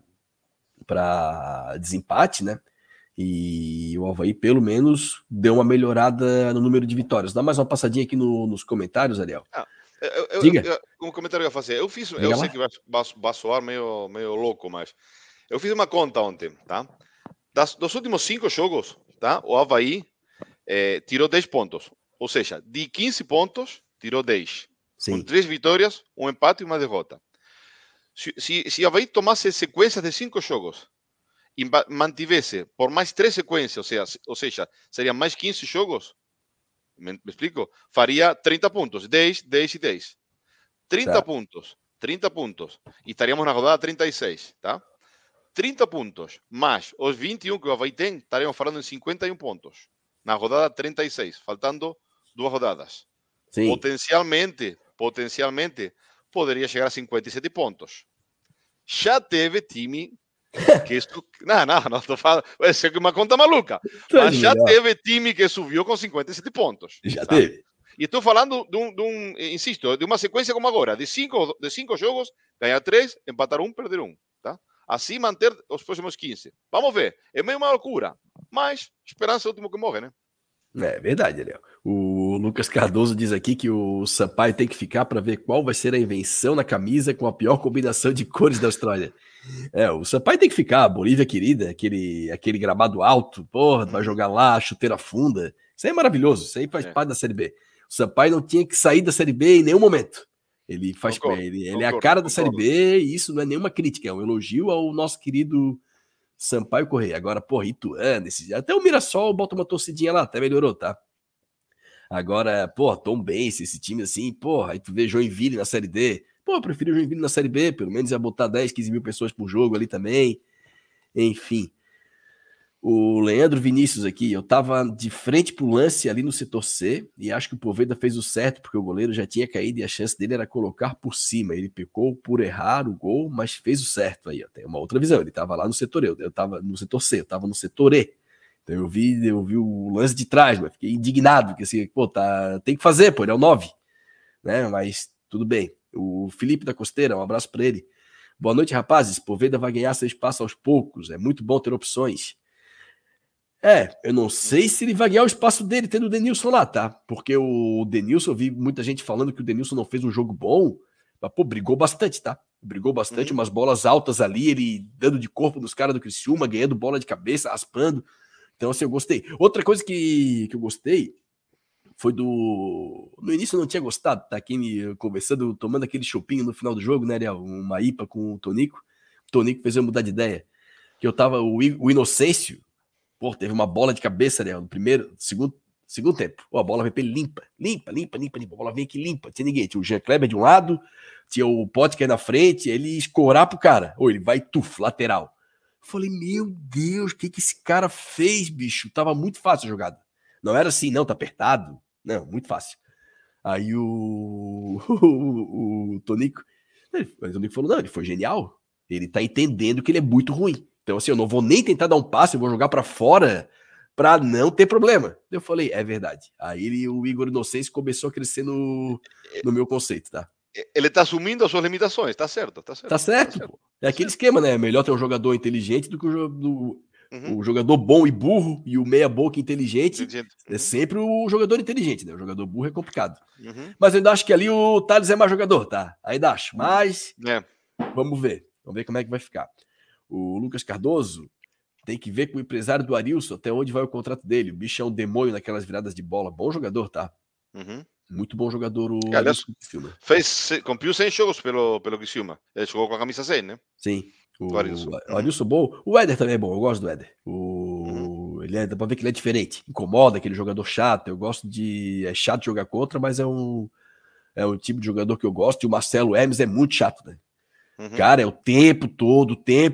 Speaker 1: desempate, né? E o Avaí, pelo menos, deu uma melhorada no número de vitórias. Dá mais uma passadinha aqui nos comentários, Ariel. Diga.
Speaker 2: Um comentário que eu ia fazer. Eu
Speaker 1: Diga
Speaker 2: sei
Speaker 1: lá.
Speaker 2: que vai soar meio louco, mas eu fiz uma conta ontem, tá? Dos últimos 5 jogos, tá? O Avaí tirou 10 pontos. Ou seja, de 15 pontos, tirou 10.
Speaker 1: Sim.
Speaker 2: Com 3 vitórias, um empate e uma derrota. Se o Avaí tomasse sequências de 5 jogos e mantivesse por mais 3 sequências, ou seja, seriam mais 15 jogos, me explico? Faria 30 pontos, 10, 10 e 10. 30 puntos, 30 puntos. E estaríamos na rodada 36, tá? 30 puntos, mais os 21 que o Avaí tem, estaríamos falando em 51 pontos. Na rodada 36, faltando 2 rodadas.
Speaker 1: Sim.
Speaker 2: Potencialmente, poderia chegar a 57 pontos. Já teve time que isso... Não estou falando... Isso é uma conta maluca. Mas já teve time que subiu com 57 pontos.
Speaker 1: Já teve.
Speaker 2: E estou falando insisto, de uma sequência como agora, de 5 jogos, ganhar 3, empatar 1, perder 1. Tá? Assim manter os próximos 15. Vamos ver. É meio uma loucura. Mas esperança é o último que morre, né?
Speaker 1: É verdade, Ariel. O Lucas Cardoso diz aqui que o Sampaio tem que ficar para ver qual vai ser a invenção na camisa com a pior combinação de cores da Austrália. O Sampaio tem que ficar, a Bolívia querida, aquele gramado alto, porra, vai jogar lá, chuteira funda. Isso aí é maravilhoso, isso aí faz parte da Série B. O Sampaio não tinha que sair da Série B em nenhum momento. Ele faz ele é a cara da Série B e isso não é nenhuma crítica, é um elogio ao nosso querido Sampaio Corrêa. Agora, porra, Ituano, até o Mirassol bota uma torcidinha lá, até melhorou, tá? Agora, porra, Tombense, esse time assim, porra, aí tu vê Joinville na Série D. Pô, eu prefiro Joinville na Série B, pelo menos ia botar 10, 15 mil pessoas por jogo ali também. Enfim. O Leandro Vinícius aqui, eu tava de frente pro lance ali no setor C e acho que o Poveda fez o certo, porque o goleiro já tinha caído e a chance dele era colocar por cima. Ele pecou por errar o gol, mas fez o certo aí. Tem uma outra visão, ele tava lá no setor E, eu tava no setor C, eu tava no setor E. Então eu vi o lance de trás, mas fiquei indignado, porque assim, pô, tem que fazer, pô, ele é o 9, né? Mas tudo bem. O Felipe da Costeira, um abraço para ele. Boa noite, rapazes. Poveda vai ganhar seu espaço aos poucos, é muito bom ter opções. Eu não sei se ele vai ganhar o espaço dele tendo o Denilson lá, tá? Porque o Denilson, eu vi muita gente falando que o Denilson não fez um jogo bom, mas, pô, brigou bastante, tá? Brigou bastante, umas bolas altas ali, ele dando de corpo nos caras do Criciúma, ganhando bola de cabeça, raspando. Então, assim, eu gostei. Outra coisa que eu gostei foi no início eu não tinha gostado, tá? Aqui conversando, tomando aquele chopinho no final do jogo, né, Ariel? Uma IPA com o Tonico. O Tonico fez eu mudar de ideia. Que eu tava, o Inocêncio, pô, teve uma bola de cabeça, né? No segundo tempo. Pô, a bola veio pra ele limpa. A bola veio aqui limpa. Tinha ninguém. Tinha o Jean Kleber de um lado, tinha o Potker na frente, ele escorar pro cara. Ou ele vai, lateral. Falei, meu Deus, o que esse cara fez, bicho? Tava muito fácil a jogada. Não era assim, não, tá apertado. Não, muito fácil. Aí o Tonico falou, não, ele foi genial. Ele tá entendendo que ele é muito ruim. Então, assim, eu não vou nem tentar dar um passe, eu vou jogar pra fora pra não ter problema. Eu falei, é verdade. Aí o Igor Inocêncio começou a crescer no meu conceito, tá?
Speaker 2: Ele tá assumindo as suas limitações, tá certo.
Speaker 1: Tá certo, pô. É aquele esquema, né? É melhor ter um jogador inteligente do que o jogador bom e burro e o meia boca inteligente. É sempre o jogador inteligente, né? O jogador burro é complicado. Mas eu ainda acho que ali o Thales é mais jogador, tá? Ainda acho. Mas vamos ver. Vamos ver como é que vai ficar. O Lucas Cardoso tem que ver com o empresário do Arilson até onde vai o contrato dele. O bicho é um demônio naquelas viradas de bola. Bom jogador, tá? Muito bom jogador o
Speaker 2: Aliás,
Speaker 1: Adilson Criciúma.
Speaker 2: cumpriu 100 jogos pelo Criciúma. Ele jogou com a camisa 100, né?
Speaker 1: Sim.
Speaker 2: O Adilson.
Speaker 1: O Adilson bom. O Éder também é bom, eu gosto do Éder. Dá pra ver que ele é diferente. Incomoda, aquele jogador chato. Eu gosto de. É chato jogar contra, mas é um tipo de jogador que eu gosto. E o Marcelo Hermes é muito chato, né? Cara, é o tempo todo,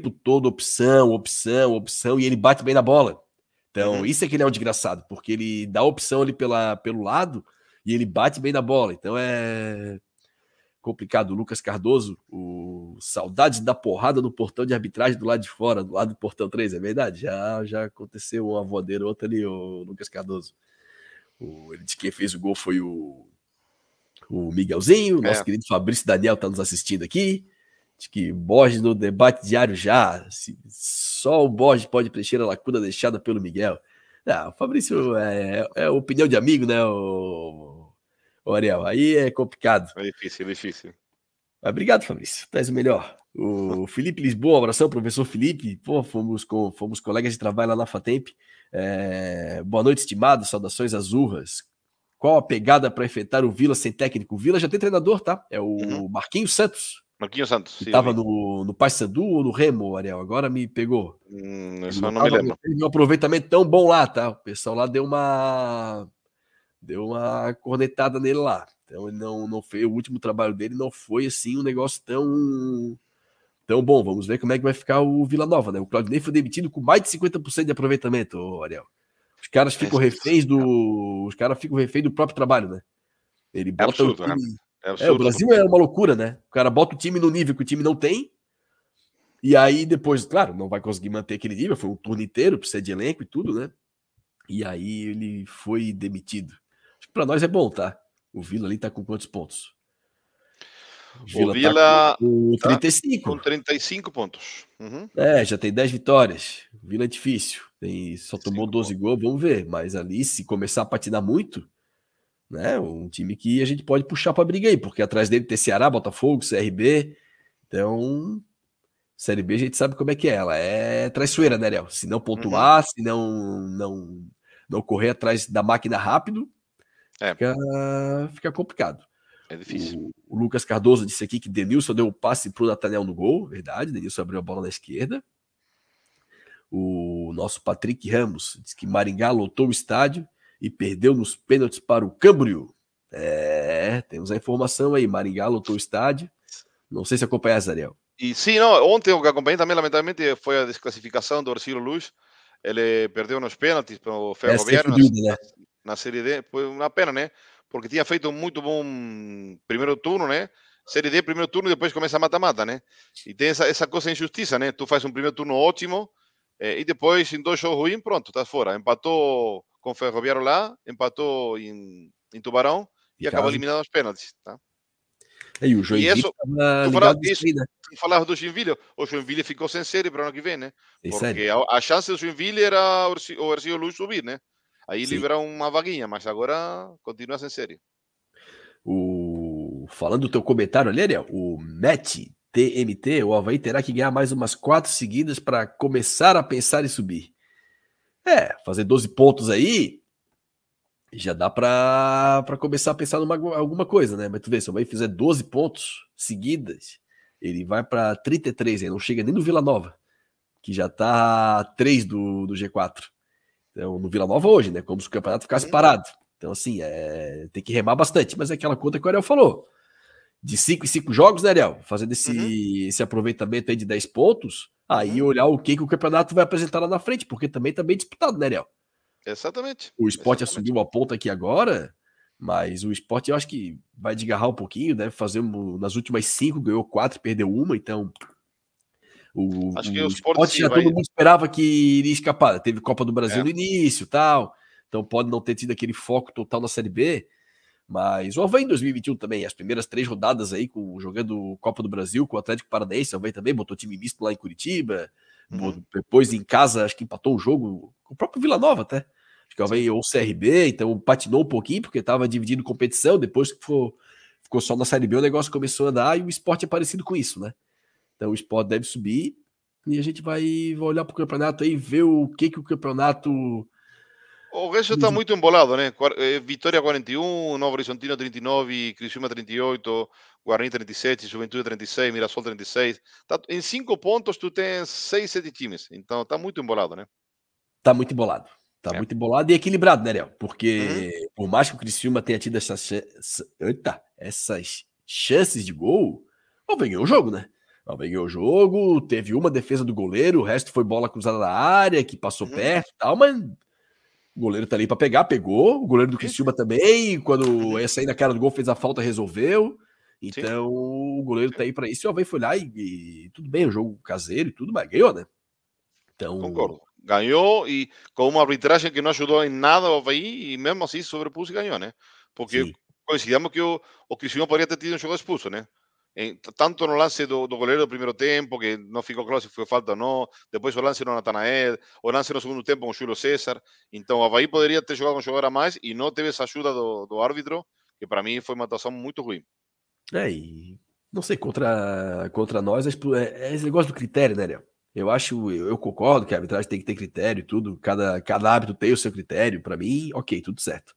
Speaker 1: opção, e ele bate bem na bola. Então, isso é que ele é um desgraçado, porque ele dá opção ali pelo lado e ele bate bem na bola. Então é complicado. O Lucas Cardoso, saudades da porrada no portão de arbitragem do lado de fora, do lado do portão 3, é verdade? Já aconteceu uma voadeira outra ali, o Lucas Cardoso. Ele disse que quem fez o gol foi o Miguelzinho, nosso querido Fabrício Daniel tá nos assistindo aqui. Diz que Borges no debate diário já. Só o Borges pode preencher a lacuna deixada pelo Miguel. Não, o Fabrício é opinião de amigo, né, o Ariel? Aí é complicado.
Speaker 2: É difícil.
Speaker 1: Mas obrigado, Fabrício. Tu és o melhor. O Felipe Lisboa, abração, professor Felipe. Pô, fomos colegas de trabalho lá na FATEMP. Boa noite, estimado. Saudações azurras. Qual a pegada para enfrentar o Vila sem técnico? O Vila já tem treinador, tá? É o Marquinhos Santos.
Speaker 2: Marquinhos Santos.
Speaker 1: Que estava no Paysandu ou no Remo, Ariel? Agora me pegou.
Speaker 2: Isso não me lembro.
Speaker 1: Teve um aproveitamento tão bom lá, tá? O pessoal lá deu uma cornetada nele lá. Então ele não foi, o último trabalho dele não foi assim um negócio tão bom. Vamos ver como é que vai ficar o Vila Nova, né? O Claudinei foi demitido com mais de 50% de aproveitamento, Ariel. Os caras ficam reféns do próprio trabalho, né? Ele bota
Speaker 2: absurdo,
Speaker 1: o time.
Speaker 2: absurdo.
Speaker 1: O Brasil é uma loucura, né? O cara bota o time no nível que o time não tem. E aí depois, claro, não vai conseguir manter aquele nível. Foi um turno inteiro, precisa de elenco e tudo, né? E aí ele foi demitido. Acho que pra nós é bom, tá? O Vila ali tá com quantos pontos?
Speaker 2: O Vila
Speaker 1: tá com 35.
Speaker 2: Com 35 pontos.
Speaker 1: Já tem 10 vitórias. O Vila é difícil. Só tomou 12 gols, vamos ver. Mas ali, se começar a patinar muito, né? Um time que a gente pode puxar pra briga aí, porque atrás dele tem Ceará, Botafogo, CRB. Então, Série B a gente sabe como é que é. Ela é traiçoeira, né, Léo? Se não pontuar, se não correr atrás da máquina rápido, fica complicado.
Speaker 2: É difícil.
Speaker 1: O Lucas Cardoso disse aqui que Denilson deu o passe pro Nathaniel no gol. Verdade, Denilson abriu a bola na esquerda. O nosso Patrick Ramos disse que Maringá lotou o estádio e perdeu nos pênaltis para o Camboriú. Temos a informação aí. Maringá lotou o estádio. Não sei se acompanhaste, Ariel.
Speaker 2: E sim, não, ontem o que acompanhei também, lamentavelmente, foi a desclassificação do Orcílio Luz. Ele perdeu nos pênaltis para o Ferroviário na Série D. Foi uma pena, né? Porque tinha feito um muito bom primeiro turno, né? Série D, primeiro turno, e depois começa a mata-mata, né? E tem essa coisa injustiça, né? Tu faz um primeiro turno ótimo e depois, em 2 jogos ruins, pronto, estás fora. Empatou com o Ferroviário lá, empatou em Tubarão e acabou eliminado nos pênaltis, tá?
Speaker 1: E o Joinville estava ligado nisso aí, né?
Speaker 2: Falava do Joinville, o Joinville ficou sem série para o ano que vem, né? Porque a chance do Joinville era o Ercílio Luz subir, né? Aí liberar uma vaguinha, mas agora continua sem série.
Speaker 1: Falando do teu comentário ali, Ariel, o Met TMT, o Avaí terá que ganhar mais umas 4 seguidas para começar a pensar em subir. Fazer 12 pontos aí já dá para começar a pensar em alguma coisa, né? Mas tu vê, se o Avaí fizer 12 pontos seguidas, ele vai para 33, aí não chega nem no Vila Nova, que já tá 3 do G4. Então, no Vila Nova hoje, né? Como se o campeonato ficasse parado. Então, assim, tem que remar bastante, mas é aquela conta que o Ariel falou. De 5 em 5 jogos, né, Ariel? Fazendo esse aproveitamento aí de 10 pontos, aí olhar o que o campeonato vai apresentar lá na frente, porque também tá bem disputado, né, Ariel?
Speaker 2: Exatamente.
Speaker 1: O Sport assumiu a ponta aqui agora, mas o Sport eu acho que vai desgarrar um pouquinho, deve fazer nas últimas 5, ganhou 4, perdeu uma, então
Speaker 2: acho que o
Speaker 1: Sport já todo mundo esperava que iria escapar. Teve Copa do Brasil no início, tal, então pode não ter tido aquele foco total na Série B, mas o Avaí em 2021 também, as primeiras 3 rodadas aí, jogando Copa do Brasil com o Atlético Paranaense, o Avaí também botou time misto lá em Curitiba, depois em casa, acho que empatou o jogo, o próprio Vila Nova até, acho que o Avaí ou o CRB, então patinou um pouquinho, porque estava dividindo competição, depois que ficou só na Série B, o negócio começou a andar, e o Sport é parecido com isso, né? Então o Sport deve subir, e a gente vai olhar para o campeonato aí, ver o que o campeonato
Speaker 2: O resto está muito embolado, né? Vitória 41, Novo Horizontino 39, Criciúma 38, Guarani 37, Juventude 36, Mirassol 36. Em 5 pontos tu tens 6, 7 times. Então está muito embolado, né?
Speaker 1: Tá muito embolado. Tá muito embolado e equilibrado, né, Léo? Porque por mais que o Criciúma tenha tido essas chances de gol, o ganhou o jogo, né? O ganhou o jogo, teve uma defesa do goleiro, o resto foi bola cruzada na área, que passou perto e tal, mas o goleiro tá ali pra pegar, pegou. O goleiro do Criciúma também, quando ia sair na cara do gol, fez a falta, resolveu. Então, o goleiro tá aí pra isso. E o Avaí foi lá e tudo bem, o jogo caseiro e tudo, mas ganhou, né? Então,
Speaker 2: concordo. Ganhou e com uma arbitragem que não ajudou em nada o Avaí e mesmo assim sobrepôs e ganhou, né? Porque coincidamos que o Criciúma poderia ter tido um jogo expulso, né? Tanto no lance do goleiro do primeiro tempo, que não ficou claro se foi falta ou não, depois o lance no Natanael, o lance no segundo tempo com o Júlio César. Então o Avaí poderia ter jogado um jogador a mais e não teve essa ajuda do árbitro, que para mim foi uma atuação muito ruim.
Speaker 1: E não sei, contra nós, é esse negócio do critério, né, Léo? Eu concordo que a arbitragem tem que ter critério e tudo, cada árbitro tem o seu critério, para mim, ok, tudo certo.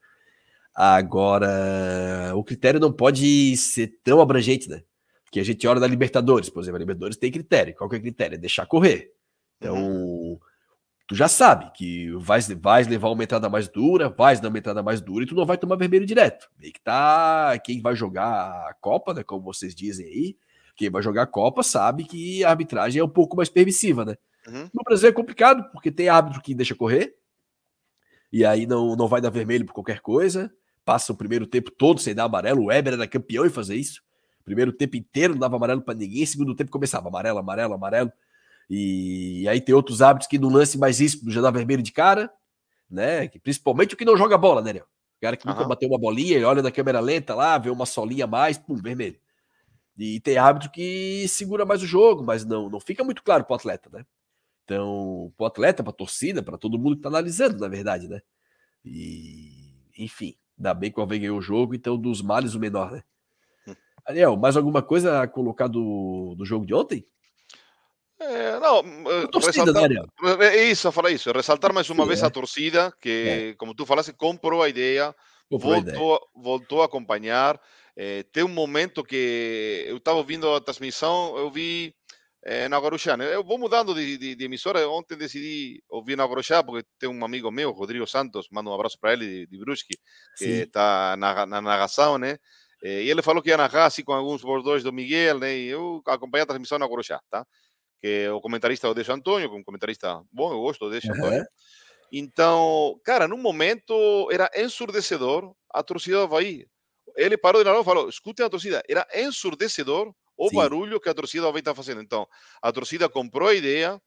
Speaker 1: Agora, o critério não pode ser tão abrangente, né? Porque a gente olha da Libertadores, por exemplo, a Libertadores tem critério. Qual que é o critério? É deixar correr. Então, tu já sabe que vai levar uma entrada mais dura, vai dar uma entrada mais dura e tu não vai tomar vermelho direto. Meio que tá, quem vai jogar a Copa, né, como vocês dizem aí, quem vai jogar a Copa sabe que a arbitragem é um pouco mais permissiva, né? No Brasil é complicado, porque tem árbitro que deixa correr, e aí não vai dar vermelho por qualquer coisa, passa o primeiro tempo todo sem dar amarelo, o Weber era campeão em fazer isso, primeiro tempo inteiro não dava amarelo para ninguém, segundo tempo começava amarelo, amarelo, amarelo, e aí tem outros árbitros que no lance mais ríspido já dá vermelho de cara, né, que principalmente o que não joga bola, né, Léo? O cara que nunca bateu uma bolinha, ele olha na câmera lenta lá, vê uma solinha a mais, pum, vermelho. E tem árbitro que segura mais o jogo, mas não fica muito claro pro atleta, né? Então, pro atleta, pra torcida, pra todo mundo que tá analisando, na verdade, né? E, enfim, ainda bem que o Alvém ganhou o jogo, então dos males o menor, né? Ariel, mais alguma coisa a colocar do jogo de ontem?
Speaker 2: Não,
Speaker 1: Torcida, né, Ariel?
Speaker 2: Isso, falar isso, ressaltar mais uma vez a torcida, que, como tu falaste, comprou a ideia, voltou a acompanhar. Tem um momento que eu estava ouvindo a transmissão, eu vi na Guarujá, né? Eu vou mudando de emissora, ontem decidi ouvir na Guarujá, porque tem um amigo meu, Rodrigo Santos, mando um abraço para ele, de Brusque, que está na narração, né? E ele falou que ia narrar assim, com alguns bordões do Miguel, né? E eu acompanhei a transmissão na Guarujá, tá? Que o comentarista é o Décio Antônio, que é um comentarista bom, eu gosto do Décio Antônio. Então, cara, num momento era ensurdecedor a torcida do Avaí. Ele parou de narrar e falou, escutem a torcida, era ensurdecedor o barulho que a torcida do Avaí está fazendo. Então, a torcida comprou a ideia,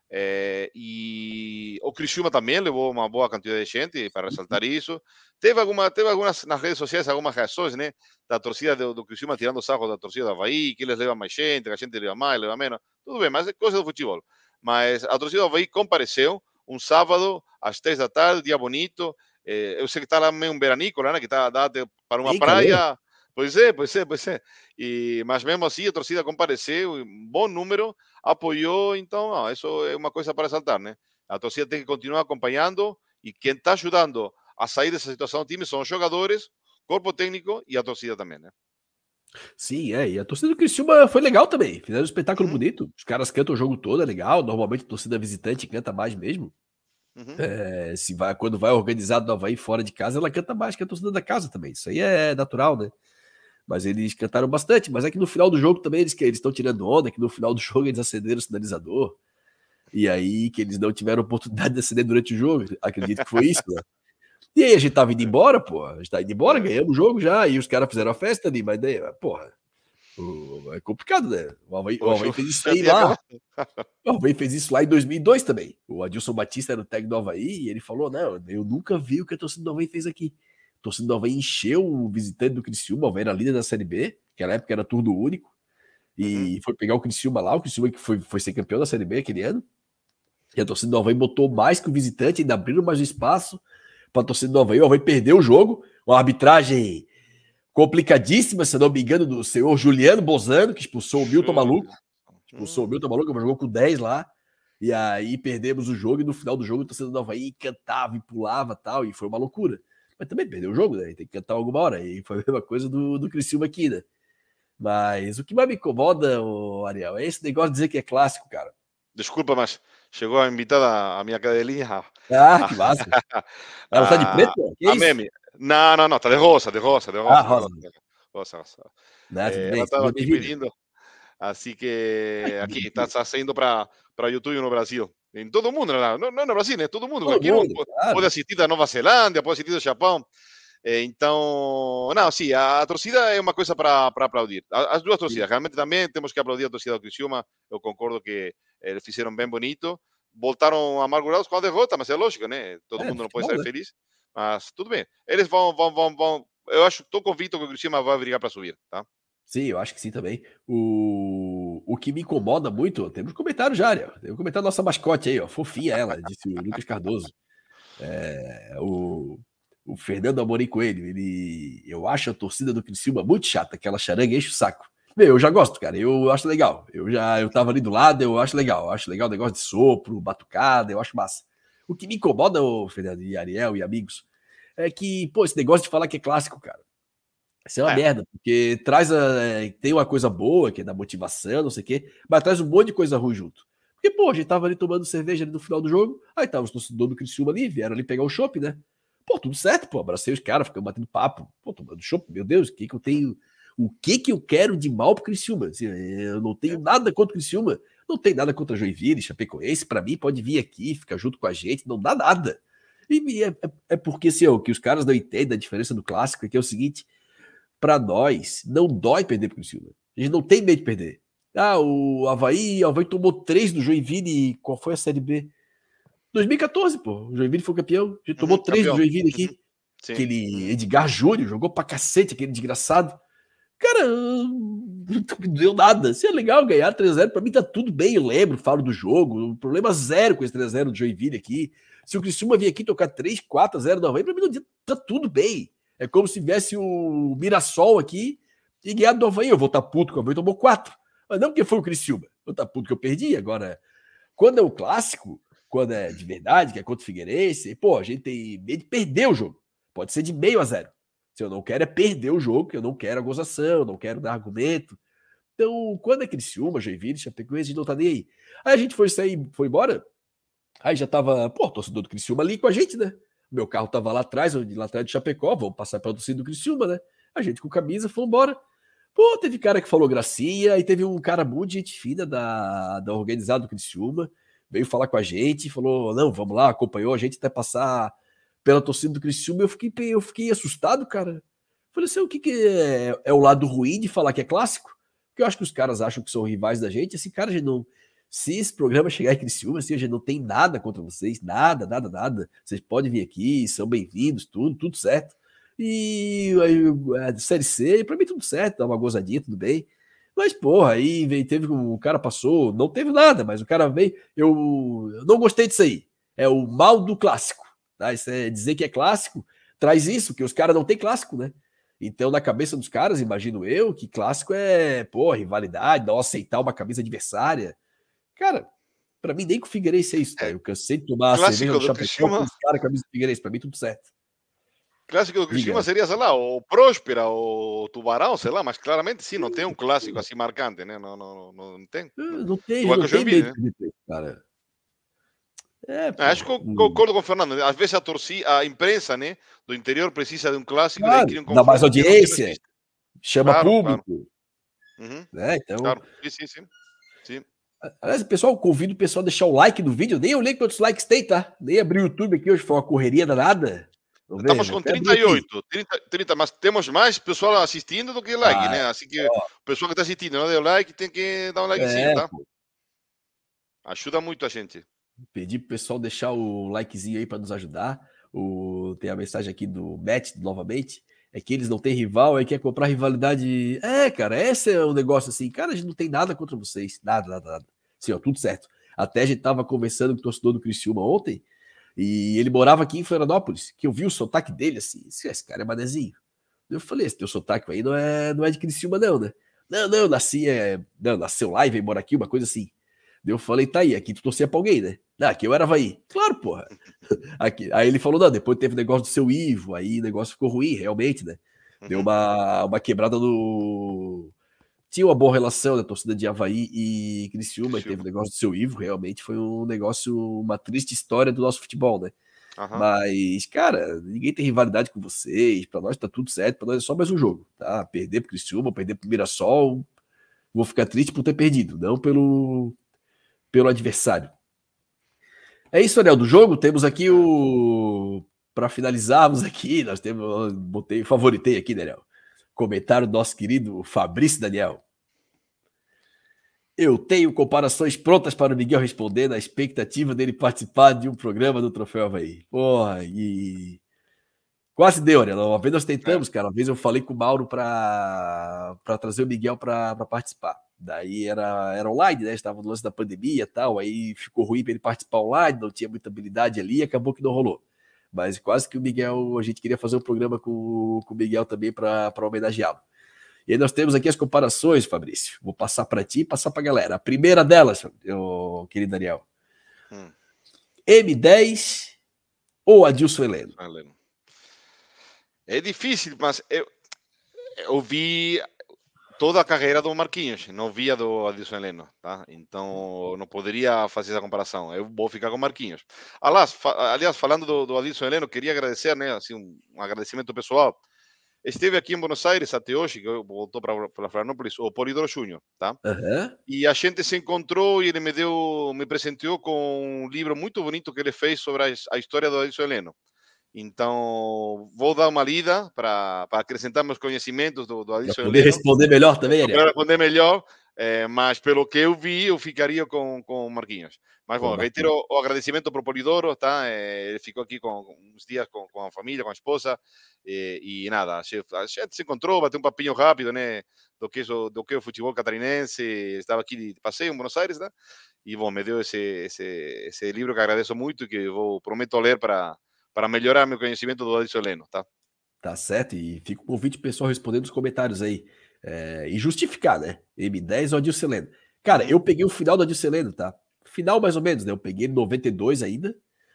Speaker 2: e o Criciúma também levou uma boa quantidade de gente, para ressaltar isso. Teve algumas nas redes sociais, algumas reações, né, da torcida do Criciúma tirando sarro da torcida do Avaí, que eles levam mais gente, que a gente leva mais, leva menos. Tudo bem, mas é coisa do futebol. Mas a torcida do Avaí compareceu um sábado, às 3 da tarde, dia bonito. Eu sei que está lá meio um veranícola, né, que está para uma praia. Calor. Pois é. Mas mesmo assim, a torcida compareceu, um bom número, apoiou, então, isso é uma coisa para ressaltar, né? A torcida tem que continuar acompanhando e quem está ajudando a sair dessa situação do time são os jogadores, corpo técnico e a torcida também, né?
Speaker 1: Sim, e a torcida do Criciúma foi legal também, fizeram um espetáculo bonito, os caras cantam o jogo todo, é legal, normalmente a torcida visitante canta mais mesmo. Quando vai organizado no Avaí fora de casa, ela canta mais que a torcida da casa também, isso aí é natural, né? Mas eles cantaram bastante, mas é que no final do jogo também eles estão tirando onda, que no final do jogo eles acenderam o sinalizador, e aí que eles não tiveram oportunidade de acender durante o jogo, acredito que foi isso, né? E aí a gente tava indo embora, a gente tá indo embora, ganhamos o jogo já, e os caras fizeram a festa ali, mas daí, é complicado, né? O Avaí fez isso aí lá, o Avaí fez isso lá em 2002 também, o Adilson Batista era o técnico do Avaí, e ele falou, não, eu nunca vi o que a torcida do Avaí fez aqui. A torcida do Avaí encheu o visitante do Criciúma, o Avaí era líder da Série B, que na época era turno único, e foi pegar o Criciúma lá, o Criciúma que foi ser campeão da Série B aquele ano, e a torcida do Avaí botou mais que o visitante, ainda abriram mais espaço para a torcida do Avaí. O Avaí perdeu o jogo, uma arbitragem complicadíssima, se não me engano, do senhor Juliano Bozano, que expulsou o Milton Maluco. Expulsou o Milton Maluco, jogou com 10 lá. E aí perdemos o jogo, e no final do jogo o torcedor do Avaí cantava e pulava e tal, e foi uma loucura. Mas também perdeu o jogo, né? Tem que cantar alguma hora. E foi a mesma coisa do Criciúma aqui, né? Mas o que mais me incomoda, Ariel, é esse negócio de dizer que é clássico, cara.
Speaker 2: Desculpa, mas chegou a invitada a minha cadelinha
Speaker 1: Ah, que massa. Ela tá de preto? Que
Speaker 2: a
Speaker 1: isso?
Speaker 2: Meme. Não, não, não, tá de rosa, de rosa, de
Speaker 1: Ah,
Speaker 2: rosa, de
Speaker 1: rosa.
Speaker 2: rosa. Rosa, rosa.
Speaker 1: Não, tudo
Speaker 2: Ela
Speaker 1: bem,
Speaker 2: estava
Speaker 1: seja
Speaker 2: aqui
Speaker 1: bem-vinda.
Speaker 2: pedindo, assim que
Speaker 1: Ai, que
Speaker 2: aqui
Speaker 1: bonitinho.
Speaker 2: está saindo para YouTube no Brasil. Em todo mundo, não no Brasil, né? Todo mundo, porque
Speaker 1: Todo
Speaker 2: aqui não
Speaker 1: mundo,
Speaker 2: pode
Speaker 1: claro.
Speaker 2: assistir da Nova Zelândia, pode assistir do Japão. Então, não, sim, a torcida é uma coisa para aplaudir. As duas
Speaker 1: Sim.
Speaker 2: torcidas, realmente também temos que aplaudir a torcida do Criciúma. Eu concordo que eles fizeram bem bonito. Voltaram amargurados com a derrota, mas é lógico, né? Todo mundo não pode
Speaker 1: Futebol,
Speaker 2: estar
Speaker 1: né?
Speaker 2: feliz. Mas tudo bem. Eles vão. Eu acho, estou convicto que o Criciúma vai brigar para subir, tá?
Speaker 1: Sim, eu acho que sim também. O que me incomoda muito, temos comentário já, Ariel. Tem um comentário da nossa mascote aí, ó. Fofinha ela, disse o Lucas Cardoso. É, o Fernando Amorim Coelho, eu acho a torcida do Criciúma muito chata, aquela charanga enche o saco. Meu, eu já gosto, cara, eu acho legal. Eu tava ali do lado, eu acho legal. Eu acho legal o negócio de sopro, batucada, eu acho massa. O que me incomoda, ô Fernando e Ariel e amigos, é que, pô, esse negócio de falar que é clássico, cara. Isso é uma
Speaker 2: É,
Speaker 1: merda, porque tem uma coisa boa, que é da motivação, não sei o quê, mas traz um monte de coisa ruim junto. Porque, pô, a gente tava ali tomando cerveja ali no final do jogo, aí tava os torcedores do Criciúma ali, vieram ali pegar o chopp, né? Pô, tudo certo, pô, abracei os caras, ficamos batendo papo, pô, tomando chopp, meu Deus, o que que eu quero de mal pro Criciúma? Assim, eu não tenho nada contra o Criciúma, não tem nada contra Joinville, Chapecoense, pra mim pode vir aqui, ficar junto com a gente, não dá nada. É porque, assim, ó, o que os caras não entendem a diferença do clássico é que é o seguinte, para nós, não dói perder pro Criciúma. A gente não tem medo de perder. Ah, o Avaí tomou 3 do Joinville. Qual foi a Série B? 2014, pô. O Joinville foi campeão. A gente tomou 3 do
Speaker 2: campeão.
Speaker 1: Joinville
Speaker 2: Uhum,
Speaker 1: aqui.
Speaker 2: sim.
Speaker 1: Aquele Edgar Júnior jogou pra cacete, aquele desgraçado. Cara, não deu nada. Se é legal ganhar 3-0, pra mim tá tudo bem. Eu lembro, falo do jogo. O problema zero com esse 3-0 do Joinville aqui. Se o Criciúma vir aqui tocar 3-4-0 no Avaí, pra mim não tá tudo bem. É como se viesse o Mirassol aqui e ganhar do Avaí. Eu vou estar puto que o Avaí tomou 4. Mas não porque foi o Criciúma. Eu vou estar puto que eu perdi. Agora, quando é o clássico, quando é de verdade, que é contra o Figueirense, pô, a gente tem medo de perder o jogo. Pode ser de 0-0. Se eu não quero é perder o jogo, que eu não quero a gozação, eu não quero dar argumento. Então, quando é Criciúma, Joinville, Chapecoense, a gente não tá nem aí. Aí a gente foi sair, foi embora, aí já tava, pô, torcedor do Criciúma ali com a gente, né? Meu carro tava lá atrás de Chapecó, vamos passar pela torcida do Criciúma, né? A gente com camisa, foi embora. Pô, teve cara que falou gracinha, e teve um cara muito gente fina da organizada do Criciúma, veio falar com a gente, falou, não, vamos lá, acompanhou a gente até passar pela torcida do Criciúma, eu fiquei assustado, cara. Falei assim, o que é o lado ruim de falar que é clássico? Porque eu acho que os caras acham que são rivais da gente, assim, cara, a gente não... Se esse programa chegar em Criciúma, assim, a gente não tem nada contra vocês, nada, nada, nada. Vocês podem vir aqui, são bem-vindos, tudo certo. E aí, a Série C, pra mim tudo certo, dá uma gozadinha, tudo bem. Mas, porra, aí veio, teve o cara passou, não teve nada, mas o cara veio, eu não gostei disso aí. É o mal do clássico, tá? Isso é dizer que é clássico, traz isso, que os caras não têm clássico, né? Então, na cabeça dos caras, imagino eu, que clássico é, pô, rivalidade, não aceitar uma camisa adversária. Cara, pra mim nem com o Figueirense é isso, tá?
Speaker 2: É,
Speaker 1: Eu cansei de tomar a cerveja
Speaker 2: clássico
Speaker 1: do
Speaker 2: do
Speaker 1: Chapecó com
Speaker 2: Criciúma,
Speaker 1: os caras, camisa do Figueirense, pra mim tudo certo.
Speaker 2: clássico do Criciúma
Speaker 1: Diga.
Speaker 2: seria, sei lá, o Próspera, o Tubarão, sei lá, mas claramente sim, não tem um clássico assim marcante, né? Não tem. Né?
Speaker 1: Não tem,
Speaker 2: Igual que
Speaker 1: não
Speaker 2: o
Speaker 1: tem
Speaker 2: Joinville,
Speaker 1: medo
Speaker 2: né?
Speaker 1: de perder, cara. É,
Speaker 2: Acho que
Speaker 1: pô.
Speaker 2: concordo com o Fernando. Às vezes a imprensa, né, do interior precisa de um clássico e daí
Speaker 1: Claro,
Speaker 2: cria um
Speaker 1: dá mais
Speaker 2: confronto que não
Speaker 1: audiência,
Speaker 2: existe.
Speaker 1: chama
Speaker 2: Claro, claro.
Speaker 1: público,
Speaker 2: Uhum,
Speaker 1: né? Então,
Speaker 2: claro. Sim, sim, sim. Sim.
Speaker 1: aliás, pessoal, convido o pessoal a deixar o like no vídeo. Nem olhei quantos likes tem, tá? Nem abri o YouTube aqui hoje, foi uma correria danada. Vamos ver,
Speaker 2: Estamos
Speaker 1: vou
Speaker 2: com
Speaker 1: até abrir aqui.
Speaker 2: 38, 30, mas temos mais pessoal assistindo do que like,
Speaker 1: Ah,
Speaker 2: né? Assim que
Speaker 1: ó,
Speaker 2: o pessoal que está assistindo não deu like tem que dar um likezinho, tá?
Speaker 1: pô.
Speaker 2: Ajuda muito a gente.
Speaker 1: Pedi pro pessoal deixar o likezinho aí para nos ajudar. Tem a mensagem aqui do Matt novamente. É que eles não têm rival, é que quer comprar rivalidade. É, cara, esse é o negócio assim. Cara, a gente não tem nada contra vocês. Nada, nada, nada. Sim, ó, tudo certo. Até a gente tava conversando com o torcedor do Criciúma ontem. E ele morava aqui em Florianópolis. Que eu vi o sotaque dele assim. Esse cara é manezinho. Eu falei, esse teu sotaque aí não é de Criciúma, não, né? Não, nasceu lá e veio morar aqui, uma coisa assim. Eu falei, tá aí, aqui tu torcia pra alguém, né? Não, aqui eu era Avaí. Claro, porra. Aqui. Aí ele falou, não, depois teve o negócio do seu Ivo, aí o negócio ficou ruim, realmente, né? Deu uma quebrada no... Tinha uma boa relação da torcida de Avaí e Criciúma, e teve o negócio do seu Ivo, realmente foi um negócio, uma triste história do nosso futebol, né? Mas, cara, ninguém tem rivalidade com vocês, pra nós tá tudo certo, pra nós é só mais um jogo, tá? Perder pro Criciúma, perder pro Mirassol, vou ficar triste por ter perdido, não pelo adversário. É isso, Anel, do jogo. Temos aqui o... Para finalizarmos aqui, nós temos... Favoritei aqui, Daniel. Comentário do nosso querido Fabrício Daniel. Eu tenho comparações prontas para o Miguel responder na expectativa dele participar de um programa do Troféu Avaí. Porra, e... Quase deu, né? Uma vez nós tentamos, cara. Uma vez eu falei com o Mauro para trazer o Miguel para participar. Daí era online, né? Estava no lance da pandemia e tal. Aí ficou ruim para ele participar online, não tinha muita habilidade ali e acabou que não rolou. Mas quase que o Miguel, a gente queria fazer um programa com o Miguel também para homenageá-lo. E aí nós temos aqui as comparações, Fabrício. Vou passar para ti e passar para a galera. A primeira delas, meu querido Daniel. M10 ou Adilson Heleno?
Speaker 2: É difícil, mas eu vi toda a carreira do Marquinhos, não via do Adilson Heleno, tá? Então não poderia fazer essa comparação. Eu vou ficar com Marquinhos. Aliás, falando do Adilson Heleno, queria agradecer, né, assim, um agradecimento pessoal. Esteve aqui em Buenos Aires até hoje, que voltou para Florianópolis, o Polidoro Júnior, tá? E a gente se encontrou e ele me presenteou com um livro muito bonito que ele fez sobre a história do Adilson Heleno. Então, vou dar uma lida para acrescentar meus conhecimentos do Adilson Heleno.
Speaker 1: Poder responder melhor também, Ariel.
Speaker 2: Para responder melhor, mas pelo que eu vi, eu ficaria com o Marquinhos. Mas, bom, reitero o agradecimento para o Polidoro, tá? Ele ficou aqui uns dias com a família, com a esposa, e nada, a gente se encontrou, bateu um papinho rápido, né? Do que é o futebol catarinense, estava aqui de passeio em Buenos Aires, né? E, bom, me deu esse livro que agradeço muito e que prometo ler para melhorar meu conhecimento do Adilson Heleno, tá?
Speaker 1: Tá certo, e fica o convite pessoal respondendo os comentários aí. E justificar, né? M10 ou Adilson Heleno. Cara, eu peguei o final do Adilson Heleno, tá? Final mais ou menos, né? Eu peguei em 92 ainda.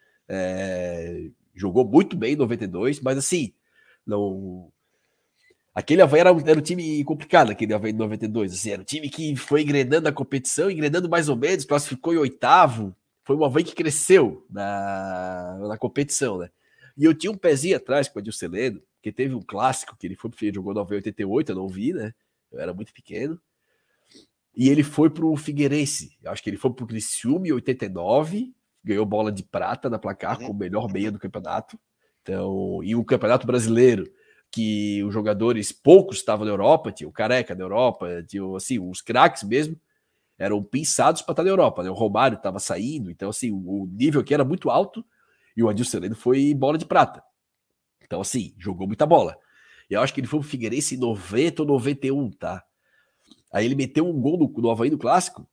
Speaker 1: Jogou muito bem em 92, mas assim, não... Aquele Avaí era um time complicado, aquele Avaí de 92. Assim, era um time que foi engrenando a competição, engrenando mais ou menos, classificou em oitavo. Foi um Avaí que cresceu na competição, né? E eu tinha um pezinho atrás com o Adilson Heleno, porque teve um clássico que ele jogou no Avaí 88, eu não vi, né? Eu era muito pequeno. E ele foi pro Figueirense. Eu acho que ele foi pro Criciúma em 89, ganhou bola de prata na placar com o melhor meia do campeonato. Então, e um campeonato brasileiro que os jogadores, poucos estavam na Europa, tinha o Careca na Europa, tinha, assim, os craques mesmo, eram pensados para estar na Europa, né? O Romário estava saindo, então, assim, o nível aqui era muito alto e o Adilson Heleno foi bola de prata. Então, assim, jogou muita bola. E eu acho que ele foi pro Figueirense em 90 ou 91, tá? Aí ele meteu um gol no Avaí no Clássico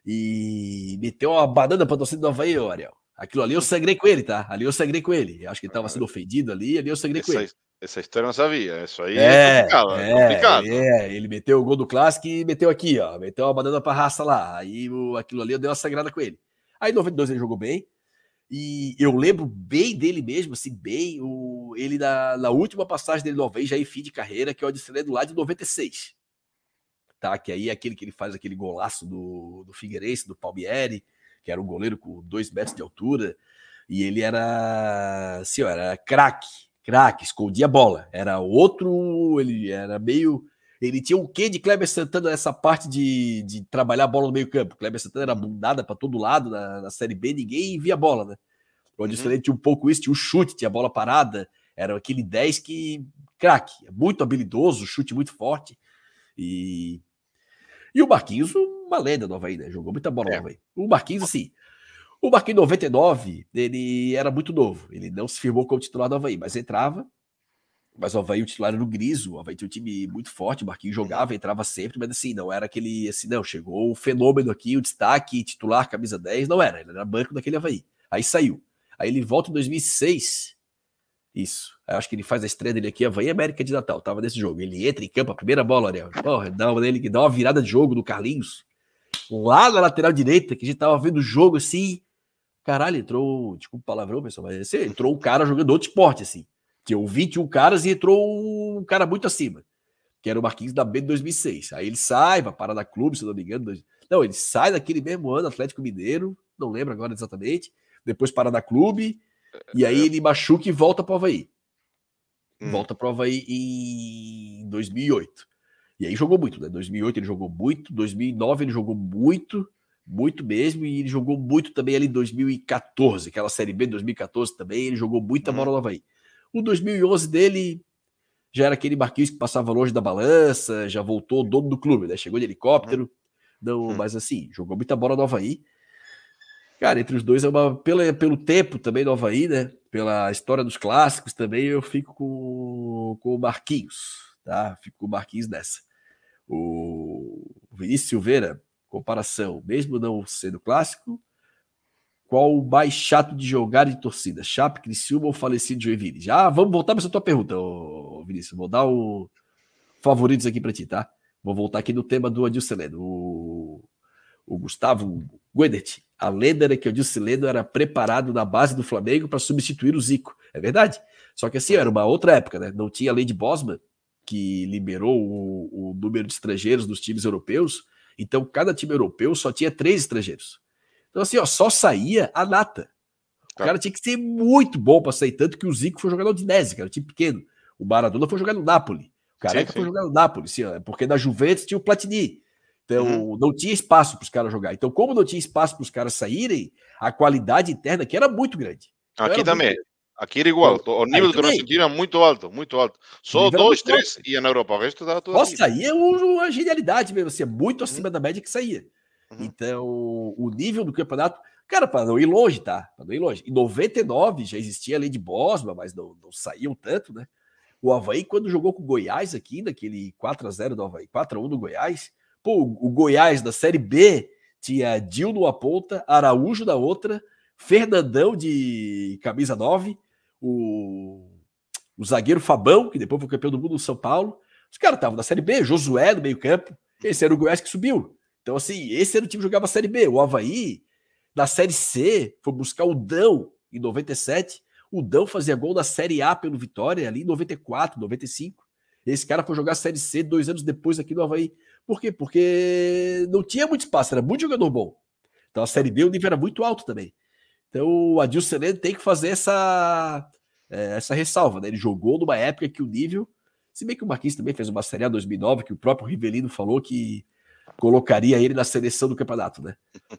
Speaker 1: e meteu uma banana pra torcida do Avaí, Ariel. Aquilo ali eu sangrei com ele, tá? Ali eu sangrei com ele. Eu acho que ele tava sendo ofendido ali eu sangrei com ele.
Speaker 2: Essa história eu não sabia. Isso aí é complicado.
Speaker 1: Ele meteu o gol do Clássico e meteu aqui, ó. Meteu uma banana pra raça lá. Aí aquilo ali eu dei uma sangrada com ele. Aí em 92 ele jogou bem. E eu lembro bem dele mesmo, assim, bem. Ele na última passagem dele no Avaí, já em fim de carreira, que é o Adilson lá de 96. Tá? Que aí é aquele que ele faz aquele golaço do Figueirense, do Palmieri, que era um goleiro com 2 metros de altura. E ele era, assim, ó, era craque, escondia a bola. Era outro, ele era meio... Ele tinha um quê de Kleber Santana nessa parte de trabalhar a bola no meio campo. Kleber Santana era bundada para todo lado na Série B, ninguém via a bola, né? O Adilson tinha um pouco isso, tinha o chute, tinha a bola parada. Era aquele 10 que, craque, muito habilidoso, chute muito forte. E o Marquinhos, uma lenda do Avaí, né? Jogou muita bola no Avaí. O Marquinhos, assim... O Marquinhos, em 99, ele era muito novo. Ele não se firmou como titular do Avaí, mas entrava. Mas o Avaí, o titular era o Griso. O Avaí tinha um time muito forte. O Marquinhos jogava, entrava sempre. Mas assim, não era aquele... Assim, não, chegou o fenômeno aqui, o destaque, titular, camisa 10. Não era. Ele era banco daquele Avaí. Aí saiu. Aí ele volta em 2006. Isso. Eu acho que ele faz a estreia dele aqui, Avaí América de Natal. Tava nesse jogo. Ele entra em campo, a primeira bola, Ariel. Porra, dá uma virada de jogo do Carlinhos. lá na lateral direita, que a gente tava vendo o jogo assim. Caralho, entrou. Desculpa o palavrão, pessoal, mas assim, entrou um cara jogando outro esporte, assim. Tinha 21 caras e entrou um cara muito acima, que era o Marquinhos da B de 2006. Aí ele sai, vai parar na Clube, se eu não me engano. Não, ele sai daquele mesmo ano, Atlético Mineiro, não lembro agora exatamente. Depois para na Clube, e aí ele machuca e volta para o Avaí. Volta para o Avaí em 2008. E aí jogou muito, né? 2008 ele jogou muito, 2009 ele jogou muito, muito mesmo, e ele jogou muito também ali em 2014, aquela Série B de 2014 também, ele jogou muita bola no Avaí. O 2011 dele já era aquele Marquinhos que passava longe da balança, já voltou dono do clube, né? Chegou de helicóptero, não, mas assim, jogou muita bola no Avaí. Cara, entre os dois, pelo tempo também do Avaí, né? Pela história dos clássicos também, eu fico com o Marquinhos, tá? Fico com o Marquinhos nessa. O Vinícius Silveira, comparação, mesmo não sendo clássico, qual o mais chato de jogar de torcida? Chape, Criciúma ou falecido Joinville? Já vamos voltar para essa tua pergunta, Vinícius. Vou dar os favoritos aqui para ti, tá? Vou voltar aqui no tema do Adilson Leno. O Gustavo Guedert, a lenda era que o Adilson Leno era preparado na base do Flamengo para substituir o Zico. É verdade. Só que assim, era uma outra época, né? Não tinha a lei de Bosman, que liberou o número de estrangeiros dos times europeus. Então, cada time europeu só tinha 3 estrangeiros. Então, assim, ó, só saía a nata. O cara tinha que ser muito bom para sair, tanto que o Zico foi jogar no Udinese, cara, time pequeno. O Maradona foi jogar no Napoli. O Careca foi jogar no Napoli, assim, ó, porque na Juventus tinha o Platini. Então, não tinha espaço para os caras jogar. Então, como não tinha espaço para os caras saírem, a qualidade interna aqui era muito grande. Então,
Speaker 2: aqui também. Muito... Aqui era igual. O nível do argentino é muito alto, muito alto. Só 2, 3 ia na Europa. O resto estava tudo
Speaker 1: aqui. Nossa, aí é uma genialidade mesmo. Assim, é muito acima da média que saía. Então, o nível do campeonato... Cara, para não ir longe, tá? Para não ir longe. Em 99 já existia a lei de Bosman, mas não saíam tanto, né? O Avaí, quando jogou com o Goiás aqui, naquele 4-0 do Avaí, 4-1 do Goiás, pô, o Goiás da Série B tinha Dil numa ponta, Araújo na outra, Fernandão de camisa 9, o zagueiro Fabão, que depois foi campeão do mundo no São Paulo. Os caras estavam na Série B, Josué no meio campo. Esse era o Goiás que subiu. Então, assim, esse era o time que jogava a Série B. O Avaí, na Série C, foi buscar o Dão em 97. O Dão fazia gol na Série A pelo Vitória, ali em 94, 95. Esse cara foi jogar a Série C 2 anos depois aqui no Avaí. Por quê? Porque não tinha muito espaço, era muito jogador bom. Então a Série B o nível era muito alto também. Então o Adilson Leno tem que fazer essa ressalva, né? Ele jogou numa época que o nível... Se bem que o Marquinhos também fez uma Série A 2009, que o próprio Rivelino falou que colocaria ele na seleção do campeonato, né?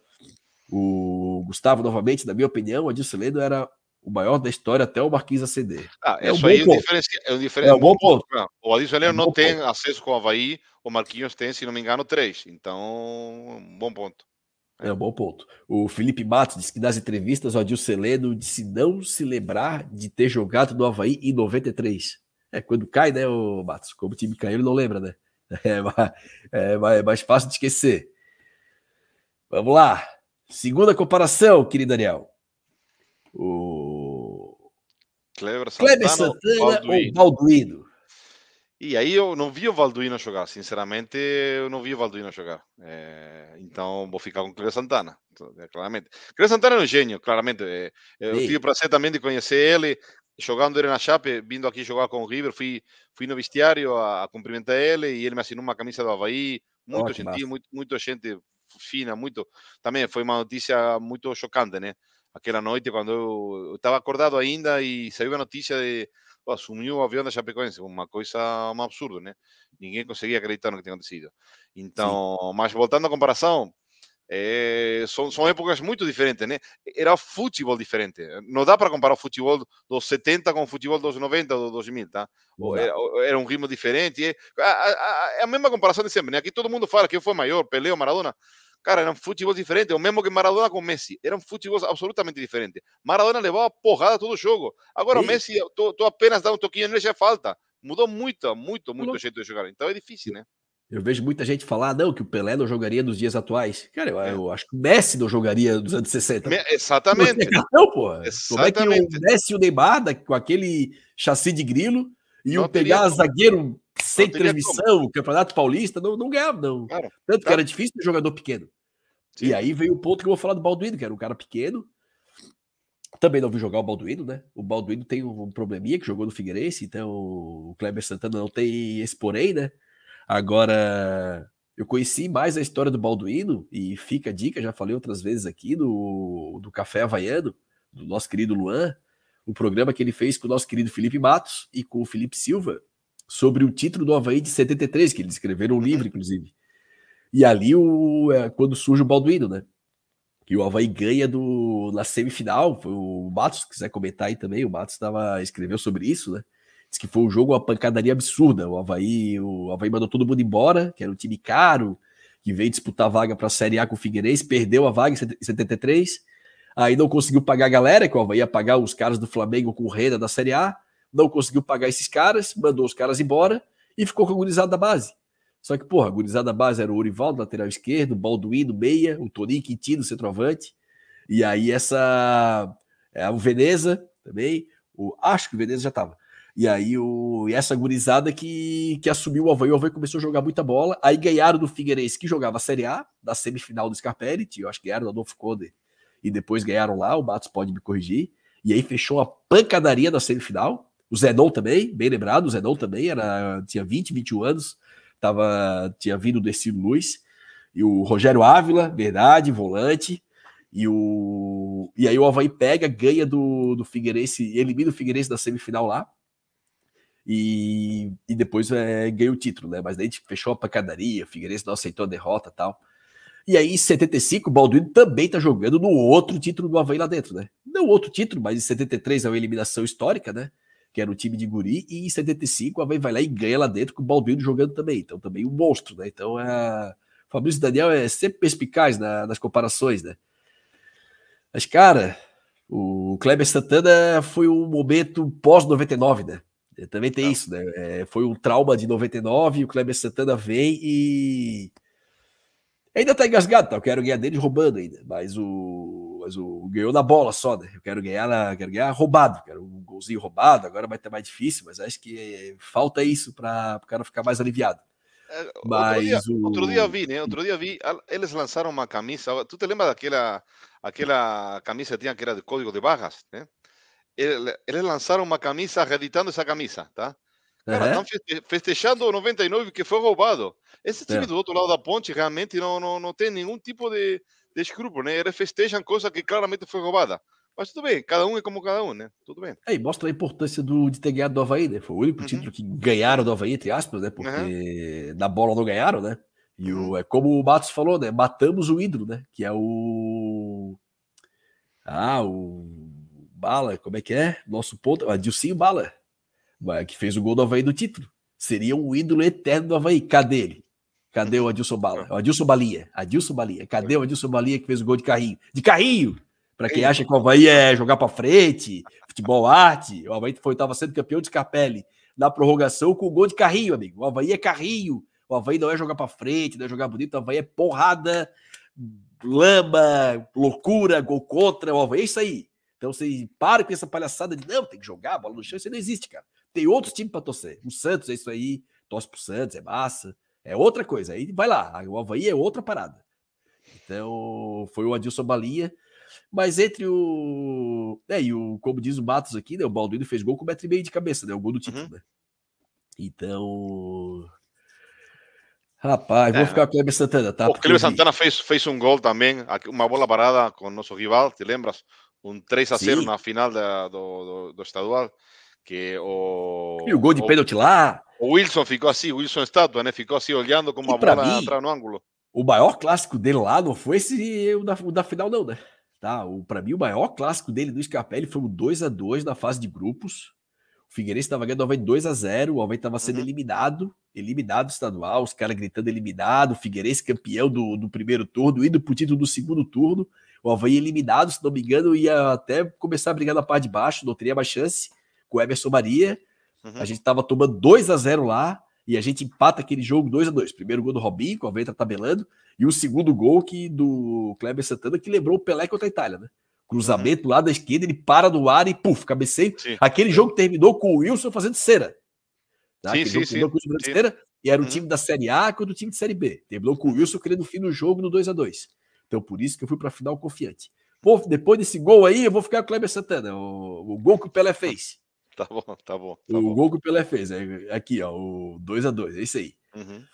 Speaker 1: O Gustavo, novamente, na minha opinião, o Adilson Leno era o maior da história até o Marquinhos aceder.
Speaker 2: Isso aí é um bom ponto. O Adilson Leno não tem acesso com o Avaí, o Marquinhos tem, se não me engano, 3. Então, um bom ponto.
Speaker 1: É um bom ponto. O Felipe Matos disse que nas entrevistas o Adilson Leno disse não se lembrar de ter jogado no Avaí em 93. Quando cai, né, o Matos? Como o time caiu, ele não lembra, né? É mais fácil de esquecer. Vamos lá. Segunda comparação, querido Daniel. O
Speaker 2: Kleber Santana
Speaker 1: ou Balduino?
Speaker 2: E aí eu não vi o Balduino jogar, sinceramente, eu não vi o Balduino jogar. Então vou ficar com o Kleber Santana, claramente. Kleber Santana é um gênio, claramente. Eu tive o prazer também de conhecer ele, jogando ele na Chape, vindo aqui jogar com o River, fui no vestiário a cumprimentar ele e ele me assinou uma camisa do Avaí, muito gentil, muito gente fina, muito. Também foi uma notícia muito chocante, né? Aquela noite, quando eu estava acordado ainda e saiu a notícia de assumiu o avião da Chapecoense, uma coisa, um absurdo, né? Ninguém conseguia acreditar no que tinha acontecido. Então, mas voltando à comparação, são épocas muito diferentes, né? Era futebol diferente. Não dá para comparar o futebol dos 70 com o futebol dos 90 ou dos 2000, tá? Era um ritmo diferente. É a mesma comparação de sempre, né? Aqui todo mundo fala que foi maior, Pelé ou Maradona. Cara, eram futebol diferentes, o mesmo que Maradona com Messi. Eram futebol absolutamente diferentes. Maradona levava porrada todo jogo. Agora o Messi, tu apenas dá um toquinho nele já é falta. Mudou muito o jeito de jogar. Então é difícil, né?
Speaker 1: Eu vejo muita gente falar, não, que o Pelé não jogaria nos dias atuais. Cara, eu acho que o Messi não jogaria nos anos 60.
Speaker 2: Exatamente.
Speaker 1: Cartão, pô. Como é que o Messi e o Neymar, com aquele chassi de grilo, iam pegar zagueiro sem transmissão, o Campeonato Paulista, não ganhava, não. Claro, tanto que era difícil ter jogador pequeno. E aí veio o ponto que eu vou falar do Balduino, que era um cara pequeno. Também não vi jogar o Balduino, né? O Balduino tem um probleminha que jogou no Figueirense, então o Kleber Santana não tem esse porém, né? Agora, eu conheci mais a história do Balduino, e fica a dica, já falei outras vezes aqui, do Café Havaiano, do nosso querido Luan, o programa que ele fez com o nosso querido Felipe Matos e com o Felipe Silva, sobre o título do Avaí de 73, que eles escreveram um livro, inclusive. E ali, quando surge o Balduino, né? Que o Avaí ganha na semifinal. Foi o Matos, se quiser comentar aí também, o Matos escreveu sobre isso, né? Diz que foi um jogo, uma pancadaria absurda. O Avaí mandou todo mundo embora, que era um time caro, que veio disputar a vaga para a Série A com o Figueirense, perdeu a vaga em 73, aí não conseguiu pagar a galera, que o Avaí ia pagar os caras do Flamengo com renda da Série A, não conseguiu pagar esses caras, mandou os caras embora e ficou com a gurizada da base. Só que, porra, a gurizada da base era o Orivaldo, lateral esquerdo, o Balduino, meia, o Toninho Quintino, centroavante. E aí o Veneza também, acho que o Veneza já tava. E aí essa gurizada que assumiu o Avaí começou a jogar muita bola, aí ganharam do Figueirense, que jogava a Série A, da semifinal do Scarpelli, eu acho que ganharam do Adolfo Conde, e depois ganharam lá, o Matos pode me corrigir, e aí fechou a pancadaria da semifinal. O Zenon também, bem lembrado, o Zenon também tinha 20, 21 anos, tinha vindo o Dercílio Luz, e o Rogério Ávila, verdade, volante, e aí o Avaí ganha do Figueirense, elimina o Figueirense da semifinal lá, e depois ganha o título, né? Mas daí a gente fechou a pancadaria, o Figueirense não aceitou a derrota e tal. E aí em 75 o Balduino também tá jogando no outro título do Avaí lá dentro, né? Não outro título, mas em 73 é uma eliminação histórica, né? Que era o time de guri, e em 75 o Avaí vai lá e ganha lá dentro com o Balduino jogando também. Então também um monstro, né? Então o Fabrício Daniel é sempre perspicaz nas comparações, né? Mas, cara, o Kleber Santana foi um momento pós-99, né? Também tem isso, né? Foi um trauma de 99, o Kleber Santana vem e ainda tá engasgado, tá? Eu quero ganhar dele roubando ainda, mas o ganhou na bola só, né? Eu quero ganhar roubado, quero um golzinho roubado, agora vai ter mais difícil, mas acho que falta isso para o cara ficar mais aliviado. Mas
Speaker 2: outro dia vi, né? Outro dia vi, eles lançaram uma camisa. Tu te lembra aquela camisa que era de código de barras, né? Eles lançaram uma camisa reeditando essa camisa, tá? Cara, estão festejando o 99 que foi roubado. Esse time do outro lado da ponte realmente não tem nenhum tipo de escrúpulo, né? Eles festejam coisa que claramente foi roubada. Mas tudo bem, cada um é como cada um, né? Tudo bem.
Speaker 1: E mostra a importância de ter ganhado do Avaí, né? Foi o único título que ganharam do Avaí, entre aspas, né? Porque na bola não ganharam, né? E é como o Matos falou, né? Matamos o ídolo, né? Que é o Bala, como é que é? Nosso ponto, Adilcinho Bala, que fez o gol do Avaí do título. Seria um ídolo eterno do Avaí. Cadê ele? Cadê o Adilson Bala? O Adilson Balinha. Cadê o Adilson Balinha que fez o gol de carrinho? De carrinho! Para quem acha que o Avaí é jogar para frente, futebol arte, o Avaí estava sendo campeão de Scarpelli na prorrogação com o gol de carrinho, amigo. O Avaí é carrinho. O Avaí não é jogar para frente, não é jogar bonito. O Avaí é porrada, lama, loucura, gol contra. O Avaí é isso aí. Então você para com essa palhaçada de não, tem que jogar a bola no chão. Isso não existe, cara. Tem outros times para torcer. O Santos é isso aí, torce pro Santos, é massa. É outra coisa. Aí vai lá. O Avaí é outra parada. Então foi o Adilson Balinha. Mas entre como diz o Matos aqui, né? O Balduino fez gol com 1,5 metro de cabeça, né? O gol do título, né? Então. Rapaz, vou ficar com o Kleber Santana, tá?
Speaker 2: O Kleber Santana fez um gol também, uma bola parada com o nosso rival, te lembras? Um 3-0 na final do estadual. E
Speaker 1: o gol de pênalti lá.
Speaker 2: O Wilson ficou assim, o Wilson estátua, né? Ficou assim olhando como a bola entrar no ângulo.
Speaker 1: O maior clássico dele lá não foi o da final, não, né? Tá? Para mim, o maior clássico dele do Scarpelli foi o 2-2 na fase de grupos. O Figueirense estava ganhando o Avaí 2-0, o Avaí estava sendo eliminado estadual, os caras gritando eliminado, o Figueirense campeão do primeiro turno, indo pro título do segundo turno, o Avaí eliminado, se não me engano, ia até começar a brigar na parte de baixo, não teria mais chance, com o Emerson Maria. A gente estava tomando 2-0 lá, e a gente empata aquele jogo 2-2. Primeiro gol do Robinho, que o Avaí tá tabelando, e o segundo gol do Kleber Santana, que lembrou o Pelé contra a Itália, né? Cruzamento lá da esquerda, ele para no ar e puf, cabeceio. Aquele jogo terminou com o Wilson fazendo cera. Tá? Aquele jogo terminou com o Wilson fazendo cera, e era o time da Série A contra o time de Série B. Terminou com o Wilson querendo o fim do jogo no 2-2. Então, por isso que eu fui para a final confiante. Pô, depois desse gol aí, eu vou ficar com o Kleber Santana, o gol que o Pelé fez.
Speaker 2: Tá bom, tá bom. Tá
Speaker 1: O
Speaker 2: bom.
Speaker 1: gol que o Pelé fez. Aqui, ó, o 2-2, é isso aí.
Speaker 2: Uhum.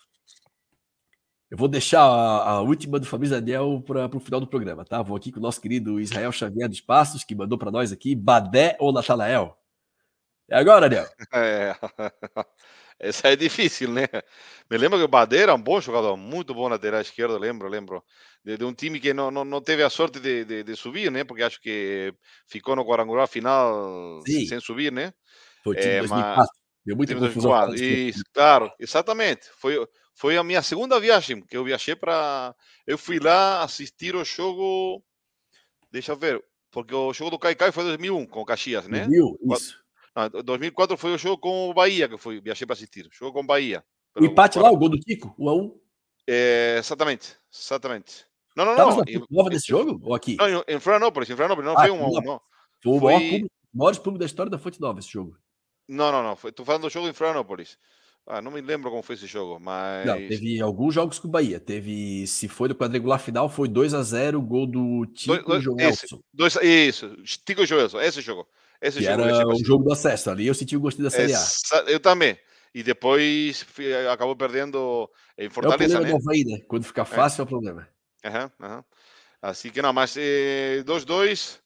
Speaker 1: Eu vou deixar a última do Fabrício Daniel para o final do programa, tá? Vou aqui com o nosso querido Israel Xavier dos Passos, que mandou para nós aqui, Badé ou Natanael? É agora, Daniel.
Speaker 2: É. Essa é difícil, né? Me lembro que o Badeira é um bom jogador, muito bom lateral esquerdo, lembro. De um time que não teve a sorte de subir, né? Porque acho que ficou no quadrangular final
Speaker 1: Sim,
Speaker 2: sem subir, né?
Speaker 1: foi o time de
Speaker 2: Mas
Speaker 1: 2004. Deu muita
Speaker 2: time
Speaker 1: confusão.
Speaker 2: 2004. Isso, claro, exatamente. Foi a minha segunda viagem, que eu viajei para. Eu fui lá assistir o jogo. Deixa eu ver, porque o jogo do Caicai foi em 2001, com o Caxias, né?
Speaker 1: Viu? Isso.
Speaker 2: Não, 2004 foi o jogo com o Bahia, que foi, viajei para assistir. Jogo com o Bahia.
Speaker 1: O
Speaker 2: Pelo
Speaker 1: empate lá, o gol do Kiko, 1-1.
Speaker 2: Exatamente, exatamente. Não, não,
Speaker 1: Estavas
Speaker 2: não.
Speaker 1: na Fonte Nova desse jogo? Ou aqui?
Speaker 2: Não, em Florianópolis não
Speaker 1: Ah,
Speaker 2: foi 1-1, não.
Speaker 1: foi o
Speaker 2: Foi.
Speaker 1: maior público da história da Fonte Nova esse jogo.
Speaker 2: Não. Estou falando do jogo em Florianópolis. Não me lembro como foi esse jogo,
Speaker 1: Não,
Speaker 2: mas.
Speaker 1: teve alguns jogos com o Bahia. Teve, se foi do quadrangular final, foi 2-0, gol do Tico e Joelson.
Speaker 2: Isso, Tico Joelson, esse jogo. Esse
Speaker 1: Que
Speaker 2: jogo eu
Speaker 1: era
Speaker 2: viajei para
Speaker 1: o
Speaker 2: assistir.
Speaker 1: jogo do acesso. Ali eu senti o gostinho da Série A.
Speaker 2: Eu também. E depois acabou perdendo em
Speaker 1: É o
Speaker 2: Fortaleza,
Speaker 1: problema do
Speaker 2: né?
Speaker 1: Avaí, né? Quando fica
Speaker 2: É.
Speaker 1: fácil é o problema.
Speaker 2: Aham. Assim que não, mas 2-2,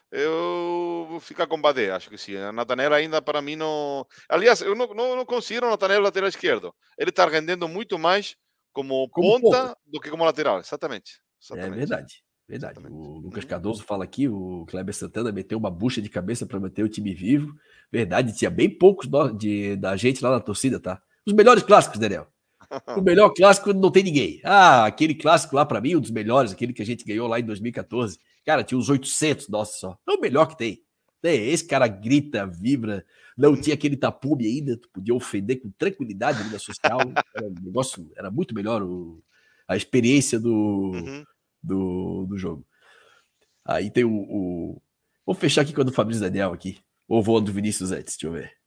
Speaker 2: eu vou ficar com o Badé, acho que sim. A Nathaniel ainda para mim não. Aliás, eu não considero o Nathaniel lateral esquerdo. Ele está rendendo muito mais como
Speaker 1: Como ponta.
Speaker 2: ponta do que como lateral. Exatamente.
Speaker 1: É
Speaker 2: Exatamente.
Speaker 1: verdade. Verdade.
Speaker 2: Exatamente.
Speaker 1: O Lucas
Speaker 2: Uhum.
Speaker 1: Cardoso fala aqui, o Kleber Santana meteu uma bucha de cabeça para manter o time vivo. Verdade, tinha bem poucos da gente lá na torcida, tá? Os melhores clássicos, Daniel. O melhor clássico não tem ninguém. Ah, aquele clássico lá para mim, um dos melhores, aquele que a gente ganhou lá em 2014. Cara, tinha uns 800, nossa só. É o melhor que tem. Esse cara grita, vibra. Não tinha aquele tapume ainda, tu podia ofender com tranquilidade ali na social. Era um negócio, era muito melhor a experiência
Speaker 2: Uhum.
Speaker 1: do jogo. Aí tem Vou fechar aqui com a do Fabrício Daniel aqui. Ou vou a do Vinícius antes, deixa eu ver.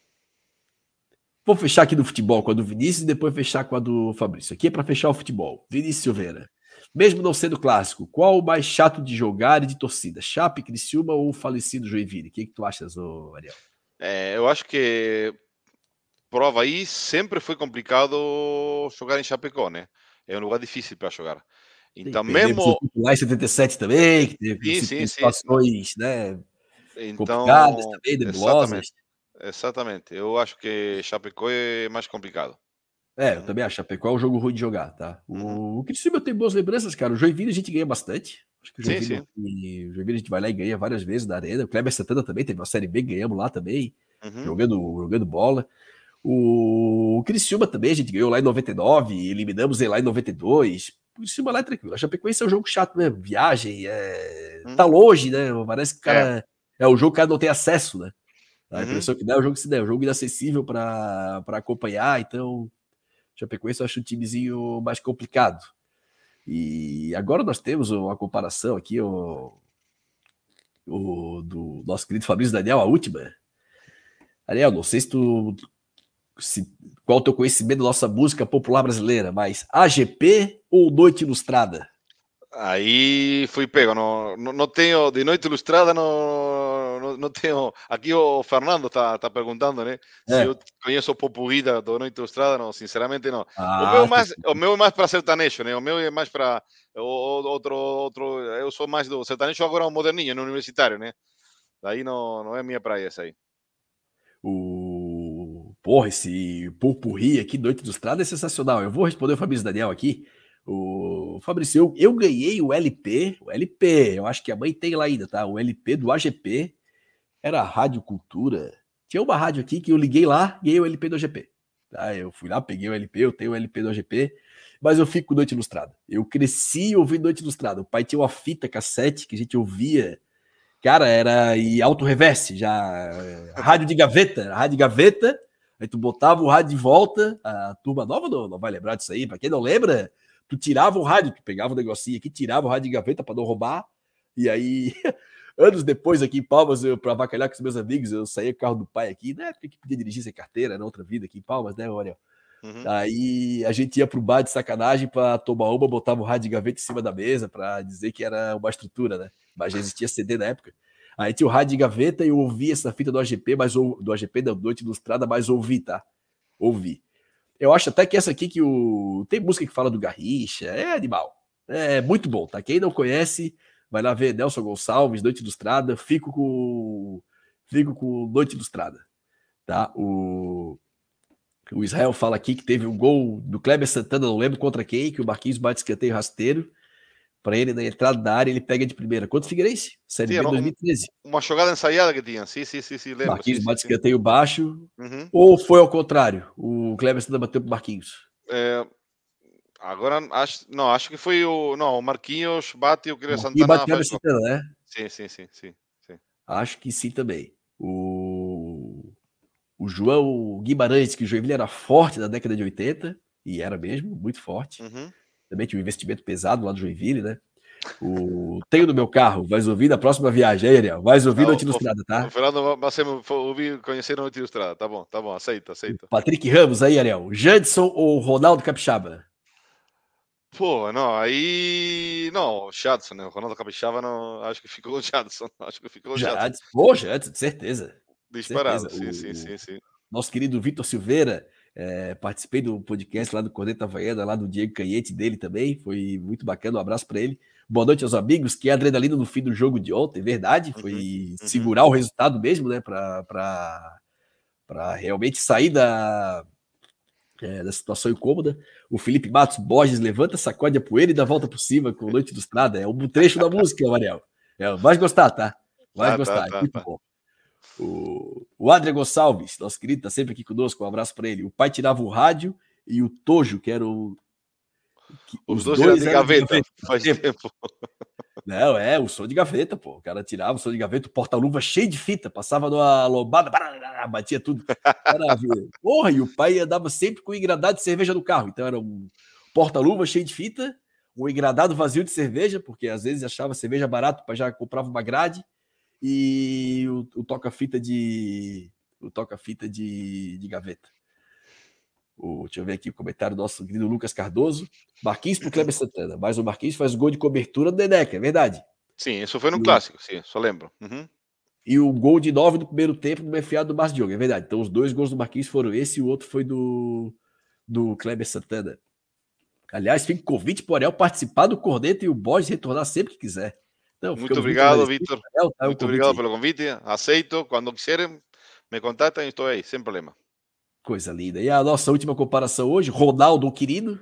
Speaker 1: Vou fechar aqui do futebol com a do Vinícius e depois fechar com a do Fabrício. Aqui é para fechar o futebol. Vinícius Silveira. Mesmo não sendo clássico, qual o mais chato de jogar e de torcida? Chape, Criciúma ou o falecido Joinville? O que tu achas, Ariel?
Speaker 2: Eu acho que prova aí sempre foi complicado jogar em Chapecó, né? É um lugar difícil para jogar.
Speaker 1: Sim,
Speaker 2: Então,
Speaker 1: perdemos o
Speaker 2: mesmo.
Speaker 1: título lá em 77 também, que teve
Speaker 2: Sim.
Speaker 1: situações, né, complicadas
Speaker 2: Então,
Speaker 1: também,
Speaker 2: exatamente.
Speaker 1: nebulosas.
Speaker 2: Exatamente. Eu acho que Chapecó é mais complicado.
Speaker 1: É, eu
Speaker 2: Uhum.
Speaker 1: também acho. Chapecó é um jogo ruim de jogar, tá?
Speaker 2: Uhum.
Speaker 1: O Criciúma eu tenho boas lembranças, cara. O Joinville a gente ganha bastante. Acho que o
Speaker 2: Sim,
Speaker 1: Joinville,
Speaker 2: sim.
Speaker 1: o Joinville a gente vai lá e ganha várias vezes na arena. O Kleber Santana também teve uma Série B, ganhamos lá também,
Speaker 2: Uhum.
Speaker 1: jogando bola. O Criciúma também a gente ganhou lá em 99, eliminamos ele lá em 92. O Criciúma lá é tranquilo. A Chapecoense é um jogo chato mesmo. Viagem, tá
Speaker 2: Uhum.
Speaker 1: longe, né? Parece que o
Speaker 2: É.
Speaker 1: cara... É o jogo que o cara não tem acesso, né? A
Speaker 2: Uhum.
Speaker 1: impressão que dá é o jogo que se der, é um jogo inacessível para acompanhar, então... Chapecoense eu acho um timezinho mais complicado. E agora nós temos uma comparação aqui, do nosso querido Fabrício Daniel, a última. Ariel, não sei qual o teu conhecimento da nossa música popular brasileira, mas AGP ou Noite Ilustrada?
Speaker 2: Aí fui pego. Não tenho de noite ilustrada, não tenho. Aqui o Fernando tá perguntando, né? Se
Speaker 1: É.
Speaker 2: eu conheço o popurrí do Noite Ilustrada, não, sinceramente não.
Speaker 1: Ah,
Speaker 2: O meu é mais para sertanejo, né? O meu é mais para outro. Eu sou mais do sertanejo agora, um moderninho, no universitário, né? Daí não é minha praia essa aí.
Speaker 1: Porra, esse pupurri aqui, Noite Ilustrada, é sensacional. Eu vou responder o Fabrício Daniel aqui. O Fabrício, eu ganhei o LP, eu acho que a mãe tem lá ainda, tá? O LP do AGP, era a Rádio Cultura. Tinha uma rádio aqui que eu liguei lá, ganhei o LP do AGP. Tá? Eu fui lá, peguei o LP, eu tenho o LP do AGP, mas eu fico com Noite Ilustrada. Eu cresci ouvindo Noite Ilustrada. O pai tinha uma fita cassete que a gente ouvia. Cara, era em alto reverse, já rádio de gaveta, rádio de gaveta, aí tu botava o rádio de volta, a turma nova não vai lembrar disso aí, pra quem não lembra, tu tirava o rádio, tu pegava o negocinho aqui, tirava o rádio de gaveta pra não roubar, e aí, anos depois aqui em Palmas, pra avacalhar com os meus amigos, eu saía com o carro do pai aqui, né, porque que podia dirigir sem carteira, era outra vida aqui em Palmas, né, olha. Aí a gente ia pro bar de sacanagem para tomar uma, botava o rádio de gaveta em cima da mesa para dizer que era uma estrutura, né? Mas já existia CD na época. Aí tinha o rádio de gaveta e eu ouvi essa fita do AGP, mas do AGP da Noite Ilustrada, mas ouvi, tá? Ouvi. Eu acho até que essa aqui que tem música que fala do Garrincha, é animal. É muito bom, tá? Quem não conhece, vai lá ver Nelson Gonçalves, Noite Ilustrada, fico com Noite Ilustrada, tá? O Israel fala aqui que teve um gol do Kleber Santana, não lembro contra quem, que o Marquinhos bate escanteio rasteiro, para ele na entrada da área, ele pega de primeira. Contra o Figueirense? Série B 2013.
Speaker 2: Uma jogada ensaiada que tinha, sim, lembro.
Speaker 1: Marquinhos bate escanteio baixo, ou foi ao contrário? O Kleber Santana bateu pro Marquinhos?
Speaker 2: Agora, acho que foi o Marquinhos bate e o Kleber
Speaker 1: Santana. E bate o Kleber Santana, né?
Speaker 2: Sim.
Speaker 1: Acho que sim também. O João Guimarães, que o Joinville era forte na década de 80, e era mesmo, muito forte. Também tinha um investimento pesado lá do Joinville, né? Tenho no meu carro, vais ouvir na próxima viagem, aí, Ariel. Vais ouvir Noite Ilustrada, tá?
Speaker 2: O Fernando vai ouvir, conhecer Noite Ilustrada. Tá bom, aceito.
Speaker 1: Patrick Ramos aí, Ariel. Jadson ou Ronaldo Capixaba?
Speaker 2: Pô, não, aí. Não, Jadson, né? O Ronaldo Capixaba, não, acho que ficou o Jadson.
Speaker 1: Jadson. Pô, Jadson, de certeza.
Speaker 2: Disparado, sim.
Speaker 1: Nosso querido Vitor Silveira, participei do podcast lá do Corneta Havaiana, lá do Diego Canhete dele também, foi muito bacana, um abraço para ele. Boa noite aos amigos, que é adrenalina no fim do jogo de ontem, verdade, foi segurar o resultado mesmo, né, para realmente sair da situação incômoda. O Felipe Matos Borges levanta, sacode a poeira e dá a volta por cima com Noite Ilustrada, é um trecho da música, Mariel. Vai gostar, tá? Vai gostar, é muito bom. O Adrian Gonçalves, nosso querido, tá sempre aqui conosco, um abraço para ele. O pai tirava o rádio e o Tojo, que era
Speaker 2: os dois eram de gaveta. Faz tempo.
Speaker 1: Não, o som de gaveta, pô. O cara tirava o som de gaveta, o porta-luva cheio de fita, passava numa lombada, batia tudo. Porra, e o pai andava sempre com um engradado de cerveja no carro. Então era um porta-luva cheio de fita, um engradado vazio de cerveja, porque às vezes achava cerveja barato, para já comprava uma grade. E o toca-fita de gaveta. Deixa eu ver aqui o comentário do nosso querido Lucas Cardoso. Marquinhos pro Kleber Santana, mas o Marquinhos faz gol de cobertura do Neneca, é verdade?
Speaker 2: Sim, isso foi no clássico, sim, só lembro.
Speaker 1: E o gol de 9 do primeiro tempo do enfiado do Márcio Diogo, é verdade. Então os dois gols do Marquinhos foram esse e o outro foi do Kleber Santana. Aliás, fica o convite para o Ariel participar do Corneta e o Borges retornar sempre que quiser. Então,
Speaker 2: muito obrigado, Vitor. Muito obrigado pelo convite. Aceito. Quando quiserem, me contatam e estou aí, sem problema.
Speaker 1: Coisa linda. E a nossa última comparação hoje, Ronaldo, o querido.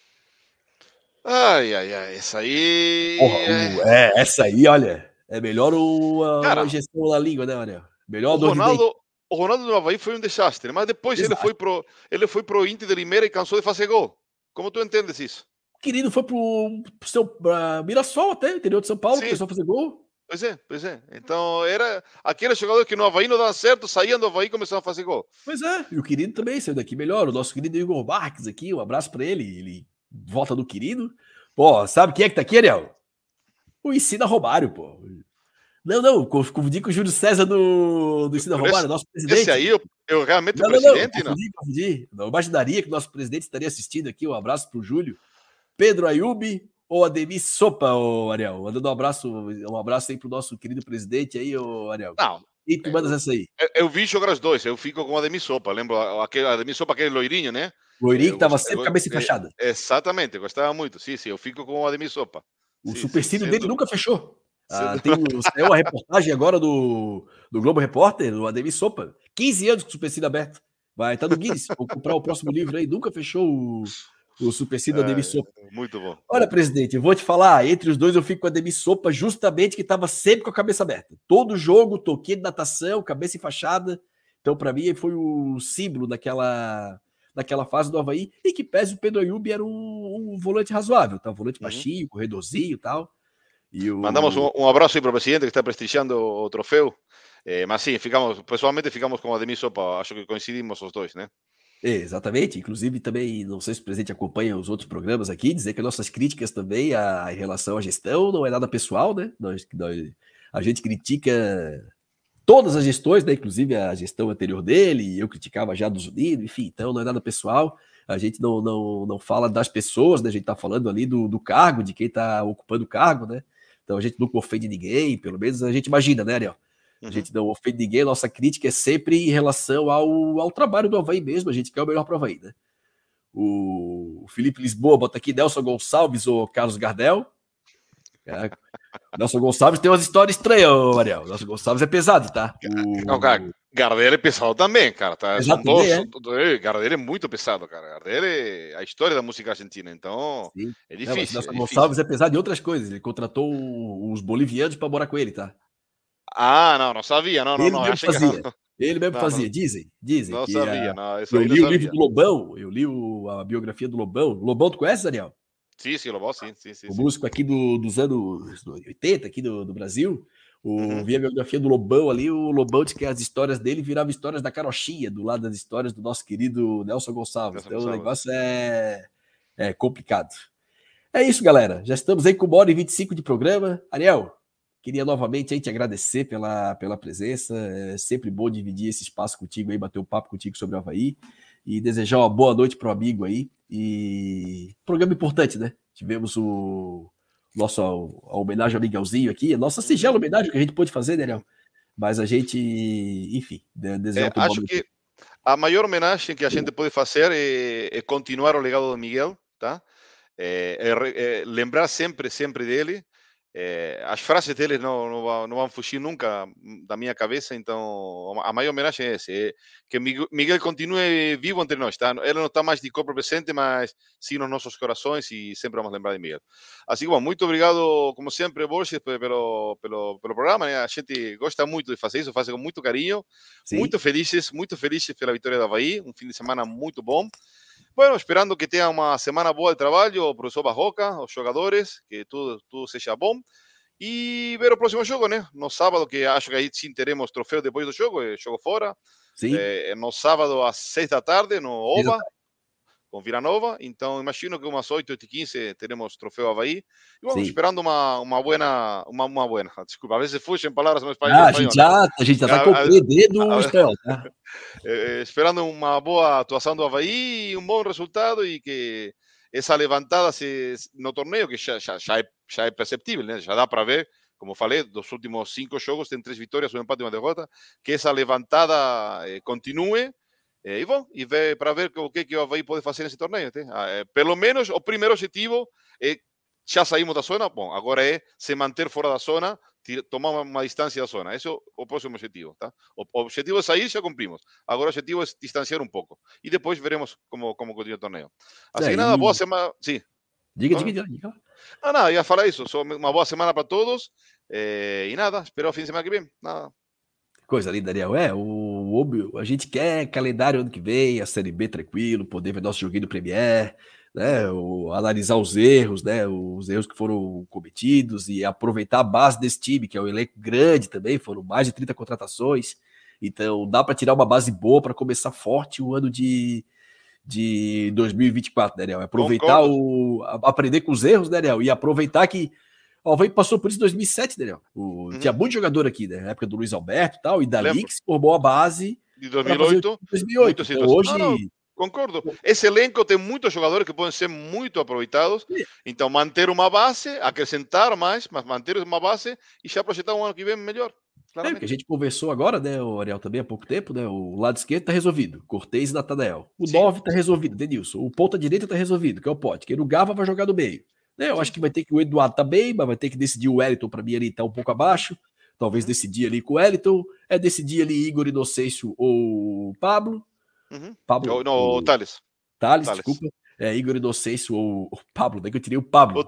Speaker 2: Ai, essa aí.
Speaker 1: Porra, essa aí, olha, é melhor uma injeção na língua, né, Ariel? Melhor
Speaker 2: o Ronaldo do Avaí foi um desastre, mas depois ele foi pro Inter de Limeira e cansou de fazer gol. Como tu entendes isso?
Speaker 1: O querido foi pro Mirassol até, interior de São Paulo, começou a fazer gol.
Speaker 2: Pois é. Então, era aquele jogador que no Avaí não dava certo, saíam do Avaí e começavam a fazer gol.
Speaker 1: Pois é, e o querido também saiu daqui melhor. O nosso querido Igor Marques aqui, um abraço pra ele. Ele volta do querido. Pô, sabe quem é que tá aqui, Ariel? O Ensina Romário, pô. Não, confundi com o Júlio César do Ensina Romário, nosso presidente.
Speaker 2: Esse aí, eu realmente o presidente, não?
Speaker 1: Confundi. Não imaginaria que o nosso presidente estaria assistindo aqui. Um abraço pro Júlio. Pedro Ayub ou Ademir Sopa, Ariel? Mandando um abraço aí pro nosso querido presidente aí, Ariel.
Speaker 2: Não.
Speaker 1: E tu mandas essa aí?
Speaker 2: Eu vi jogar os dois, eu fico com o Ademir Sopa. Lembro Ademir Sopa, aquele loirinho, né?
Speaker 1: Loirinho que tava sempre cabeça fechada.
Speaker 2: Exatamente, eu gostava muito. Sim, eu fico com o Ademir Sopa.
Speaker 1: O supercílio dele nunca fechou. Saiu uma reportagem agora do Globo Repórter, do Ademir Sopa. 15 anos com o supercílio aberto. Vai estar no Guinness. Vou comprar o próximo livro aí. Nunca fechou o supercílio Ademir Sopa.
Speaker 2: Muito bom.
Speaker 1: Olha, presidente, eu vou te falar, entre os dois eu fico com o Ademir Sopa, justamente que estava sempre com a cabeça aberta. Todo jogo, toquei de natação, cabeça enfaixada. Então, para mim, foi o símbolo daquela fase do Avaí, e que pese o Pedro Ayub era um volante razoável, tá? Um volante baixinho, corredorzinho e tal.
Speaker 2: Mandamos um abraço aí para o presidente que está prestigiando o troféu. Mas sim, pessoalmente ficamos com o Ademir Sopa, acho que coincidimos os dois, né?
Speaker 1: Exatamente, inclusive também, não sei se o presidente acompanha os outros programas aqui, dizer que nossas críticas também em relação à gestão não é nada pessoal, né? A gente critica todas as gestões, né? Inclusive a gestão anterior dele, eu criticava já dos Unidos, enfim, então não é nada pessoal. A gente não fala das pessoas, né? A gente tá falando ali do cargo, de quem tá ocupando o cargo, né? Então a gente nunca ofende ninguém, pelo menos a gente imagina, né, Ariel? A gente não ofende ninguém, a nossa crítica é sempre em relação ao trabalho do Avaí mesmo, a gente quer o melhor para o Avaí, né? O Felipe Lisboa bota aqui Nelson Gonçalves ou Carlos Gardel. Nelson Gonçalves tem umas histórias estranhas, Ariel. Nelson Gonçalves é pesado, tá?
Speaker 2: Não, cara, Gardel é pesado também, cara. Tá? São
Speaker 1: também,
Speaker 2: dois. Gardel é muito pesado, cara. Gardel é a história da música argentina, então
Speaker 1: Sim.
Speaker 2: é
Speaker 1: Não, mas
Speaker 2: difícil.
Speaker 1: Nelson Gonçalves é pesado em outras coisas. Ele contratou os bolivianos para morar com ele, tá?
Speaker 2: Ah, não sabia. Não,
Speaker 1: Ele mesmo
Speaker 2: achei que
Speaker 1: fazia. Ele mesmo
Speaker 2: não,
Speaker 1: fazia. Dizem
Speaker 2: não
Speaker 1: que
Speaker 2: sabia. Não, isso
Speaker 1: eu
Speaker 2: aí não
Speaker 1: li o livro
Speaker 2: sabia.
Speaker 1: do Lobão, eu li a biografia do Lobão. Lobão, tu conhece, Daniel?
Speaker 2: Sim, Lobão, sim.
Speaker 1: O músico aqui dos anos 80, aqui do Brasil. Vi a biografia do Lobão ali, o Lobão disse que as histórias dele viravam histórias da carochinha, do lado das histórias do nosso querido Nelson Gonçalves. Então o negócio é complicado. É isso, galera. Já estamos aí com 1h25 de programa. Ariel, queria novamente aí te agradecer pela presença. É sempre bom dividir esse espaço contigo aí, bater um papo contigo sobre o Avaí. E desejar uma boa noite pro amigo aí. E programa importante, né? Tivemos a homenagem ao Miguelzinho aqui, a nossa singela homenagem que a gente pôde fazer, né, Ariel? Mas a gente, enfim, desejar um
Speaker 2: acho que a maior homenagem que a gente pode fazer é continuar o legado do Miguel, tá? Lembrar sempre dele. As frases dele não vão fugir nunca da minha cabeça, então a maior homenagem é esse, que Miguel continue vivo entre nós, tá? Ele não está mais de corpo presente, mas sim nos nossos corações e sempre vamos lembrar de Miguel. Assim que, bom, muito obrigado, como sempre, Borges, pelo programa, né? A gente gosta muito de fazer isso, faz com muito carinho, muito felizes pela vitória da Avaí, um fim de semana muito bom. Bueno, esperando que tenha uma semana boa de trabalho, o professor Barroca, os jogadores, que tudo seja bom. E ver o próximo jogo, né? No sábado, que acho que aí sim teremos troféu depois do jogo, jogo fora.
Speaker 1: Sim.
Speaker 2: No sábado, às 6 da tarde, no OVA, com Vila Nova. Então, imagino que umas 8h15 teremos troféu Avaí. E vamos esperando uma buena. Desculpa, a vezes fugem palavras no espanhol.
Speaker 1: A gente já está compreendendo o espanhol, tá?
Speaker 2: Esperando uma boa atuação do Avaí, um bom resultado e que essa levantada no torneio, que já é perceptível, né? Já dá para ver, como falei, dos últimos 5 jogos tem 3 vitórias, um empate e uma derrota, que essa levantada continue e ver para ver o que o Avaí pode fazer nesse torneio. Pelo menos o primeiro objetivo é já saímos da zona, bom, agora é se manter fora da zona, tomar uma distância da zona. Esse é o próximo objetivo, tá? O objetivo é sair, já cumprimos. Agora o objetivo é distanciar um pouco. E depois veremos como continua o torneio. Assim que nada, boa semana. Sim.
Speaker 1: Diga.
Speaker 2: Nada, ia falar isso. Uma boa semana para todos. E nada, espero o fim de semana que vem. Nada.
Speaker 1: Coisa linda, Daniel. A gente quer calendário ano que vem, a Série B tranquilo, poder ver nosso joguinho do Premier, né? Analisar os erros, né? Os erros que foram cometidos e aproveitar a base desse time, que é um elenco grande também, foram mais de 30 contratações. Então dá para tirar uma base boa para começar forte o ano de 2024, né, Daniel? Aproveitar aprender com os erros, né, Daniel? E aproveitar que o Avaí passou por isso em 2007, Daniel. Tinha muito jogador aqui, né? Na época do Luiz Alberto e tal, e dali que se formou a base
Speaker 2: de 2008.
Speaker 1: 2008. Então, hoje...
Speaker 2: Concordo. Esse elenco tem muitos jogadores que podem ser muito aproveitados. Então, manter uma base, acrescentar mais, mas manter uma base e já projetar um ano que vem melhor.
Speaker 1: É o que a gente conversou agora, né, o Ariel, também há pouco tempo, né? O lado esquerdo tá resolvido, Cortez e Natanael. O 9 tá resolvido, Denilson. O ponta direita tá resolvido, que é o Pote. Quem no Gava vai jogar no meio. Eu acho que vai ter que o Eduardo tá bem, mas vai ter que decidir o Wellington, para mim ali tá um pouco abaixo. Talvez decidir ali com o Wellington. Decidir ali Igor Inocêncio ou Pablo.
Speaker 2: Pablo. Não, Thales.
Speaker 1: Thales, desculpa. Igor Inocêncio ou Pablo, daí que eu tirei o Pablo.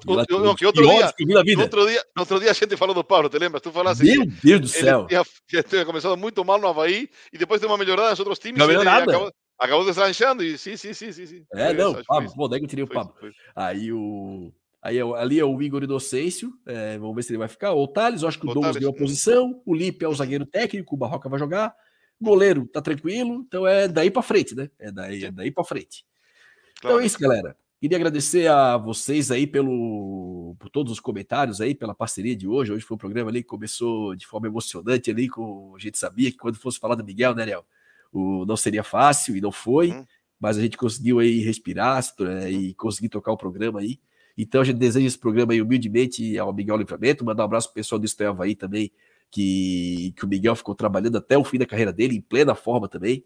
Speaker 2: Outro dia a gente falou do Pablo, te lembras? Tu falaste
Speaker 1: Meu Deus do céu.
Speaker 2: Ele tinha começado muito mal no Avaí e depois deu uma melhorada nos outros times.
Speaker 1: Não melhorou nada.
Speaker 2: Acabou deslanchando e sim.
Speaker 1: Pablo, pô, daí que eu tirei o Pablo. Aí ali é o Igor Inocêncio, vamos ver se ele vai ficar. O Thales, eu acho que o Douglas deu a posição, o Lipe é o zagueiro técnico, o Barroca vai jogar, goleiro tá tranquilo, então é daí pra frente, né? É daí pra frente. Então é isso, galera. Queria agradecer a vocês aí por todos os comentários aí, pela parceria de hoje. Hoje foi um programa ali que começou de forma emocionante ali, a gente sabia que quando fosse falar do Miguel, né, Léo? Não seria fácil e não foi. mas a gente conseguiu aí respirar e conseguir tocar o programa aí. Então a gente deseja esse programa aí humildemente ao Miguel Livramento, mandar um abraço pro pessoal do Isto é Avaí também, que o Miguel ficou trabalhando até o fim da carreira dele, em plena forma também.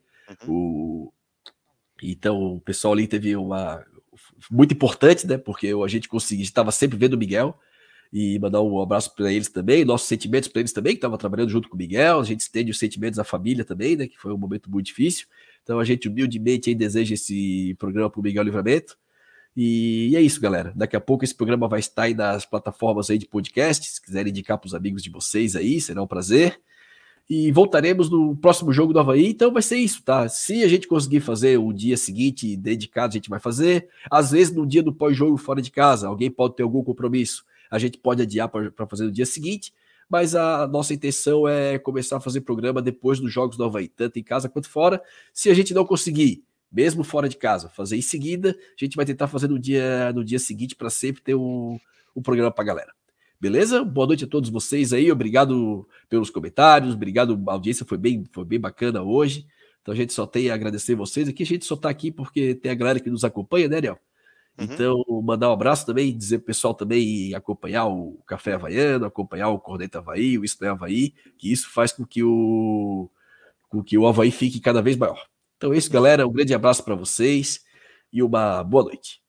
Speaker 1: Então o pessoal ali teve uma... muito importante, né? Porque a gente estava sempre vendo o Miguel, e mandar um abraço para eles também, nossos sentimentos para eles também, que estavam trabalhando junto com o Miguel, a gente estende os sentimentos à família também, né? Que foi um momento muito difícil. Então a gente humildemente aí deseja esse programa para o Miguel Livramento. E é isso, galera. Daqui a pouco esse programa vai estar aí nas plataformas aí de podcast. Se quiserem indicar para os amigos de vocês aí, será um prazer. E voltaremos no próximo jogo do Avaí, então vai ser isso, tá? Se a gente conseguir fazer o dia seguinte dedicado, a gente vai fazer. Às vezes, no dia do pós-jogo fora de casa, alguém pode ter algum compromisso, a gente pode adiar para fazer no dia seguinte, mas a nossa intenção é começar a fazer programa depois dos jogos do Avaí, tanto em casa quanto fora. Se a gente não conseguir, mesmo fora de casa, fazer em seguida, a gente vai tentar fazer no dia seguinte para sempre ter um programa para a galera. Beleza? Boa noite a todos vocês aí, obrigado pelos comentários, obrigado, a audiência foi bem bacana hoje, então a gente só tem a agradecer vocês aqui, a gente só tá aqui porque tem a galera que nos acompanha, né, Ariel? Então, mandar um abraço também, dizer pro pessoal também acompanhar o Café Havaiano, acompanhar o Corneta Avaí, o Isto é Avaí, que isso faz com que o Avaí fique cada vez maior. Então é isso, galera, um grande abraço para vocês e uma boa noite.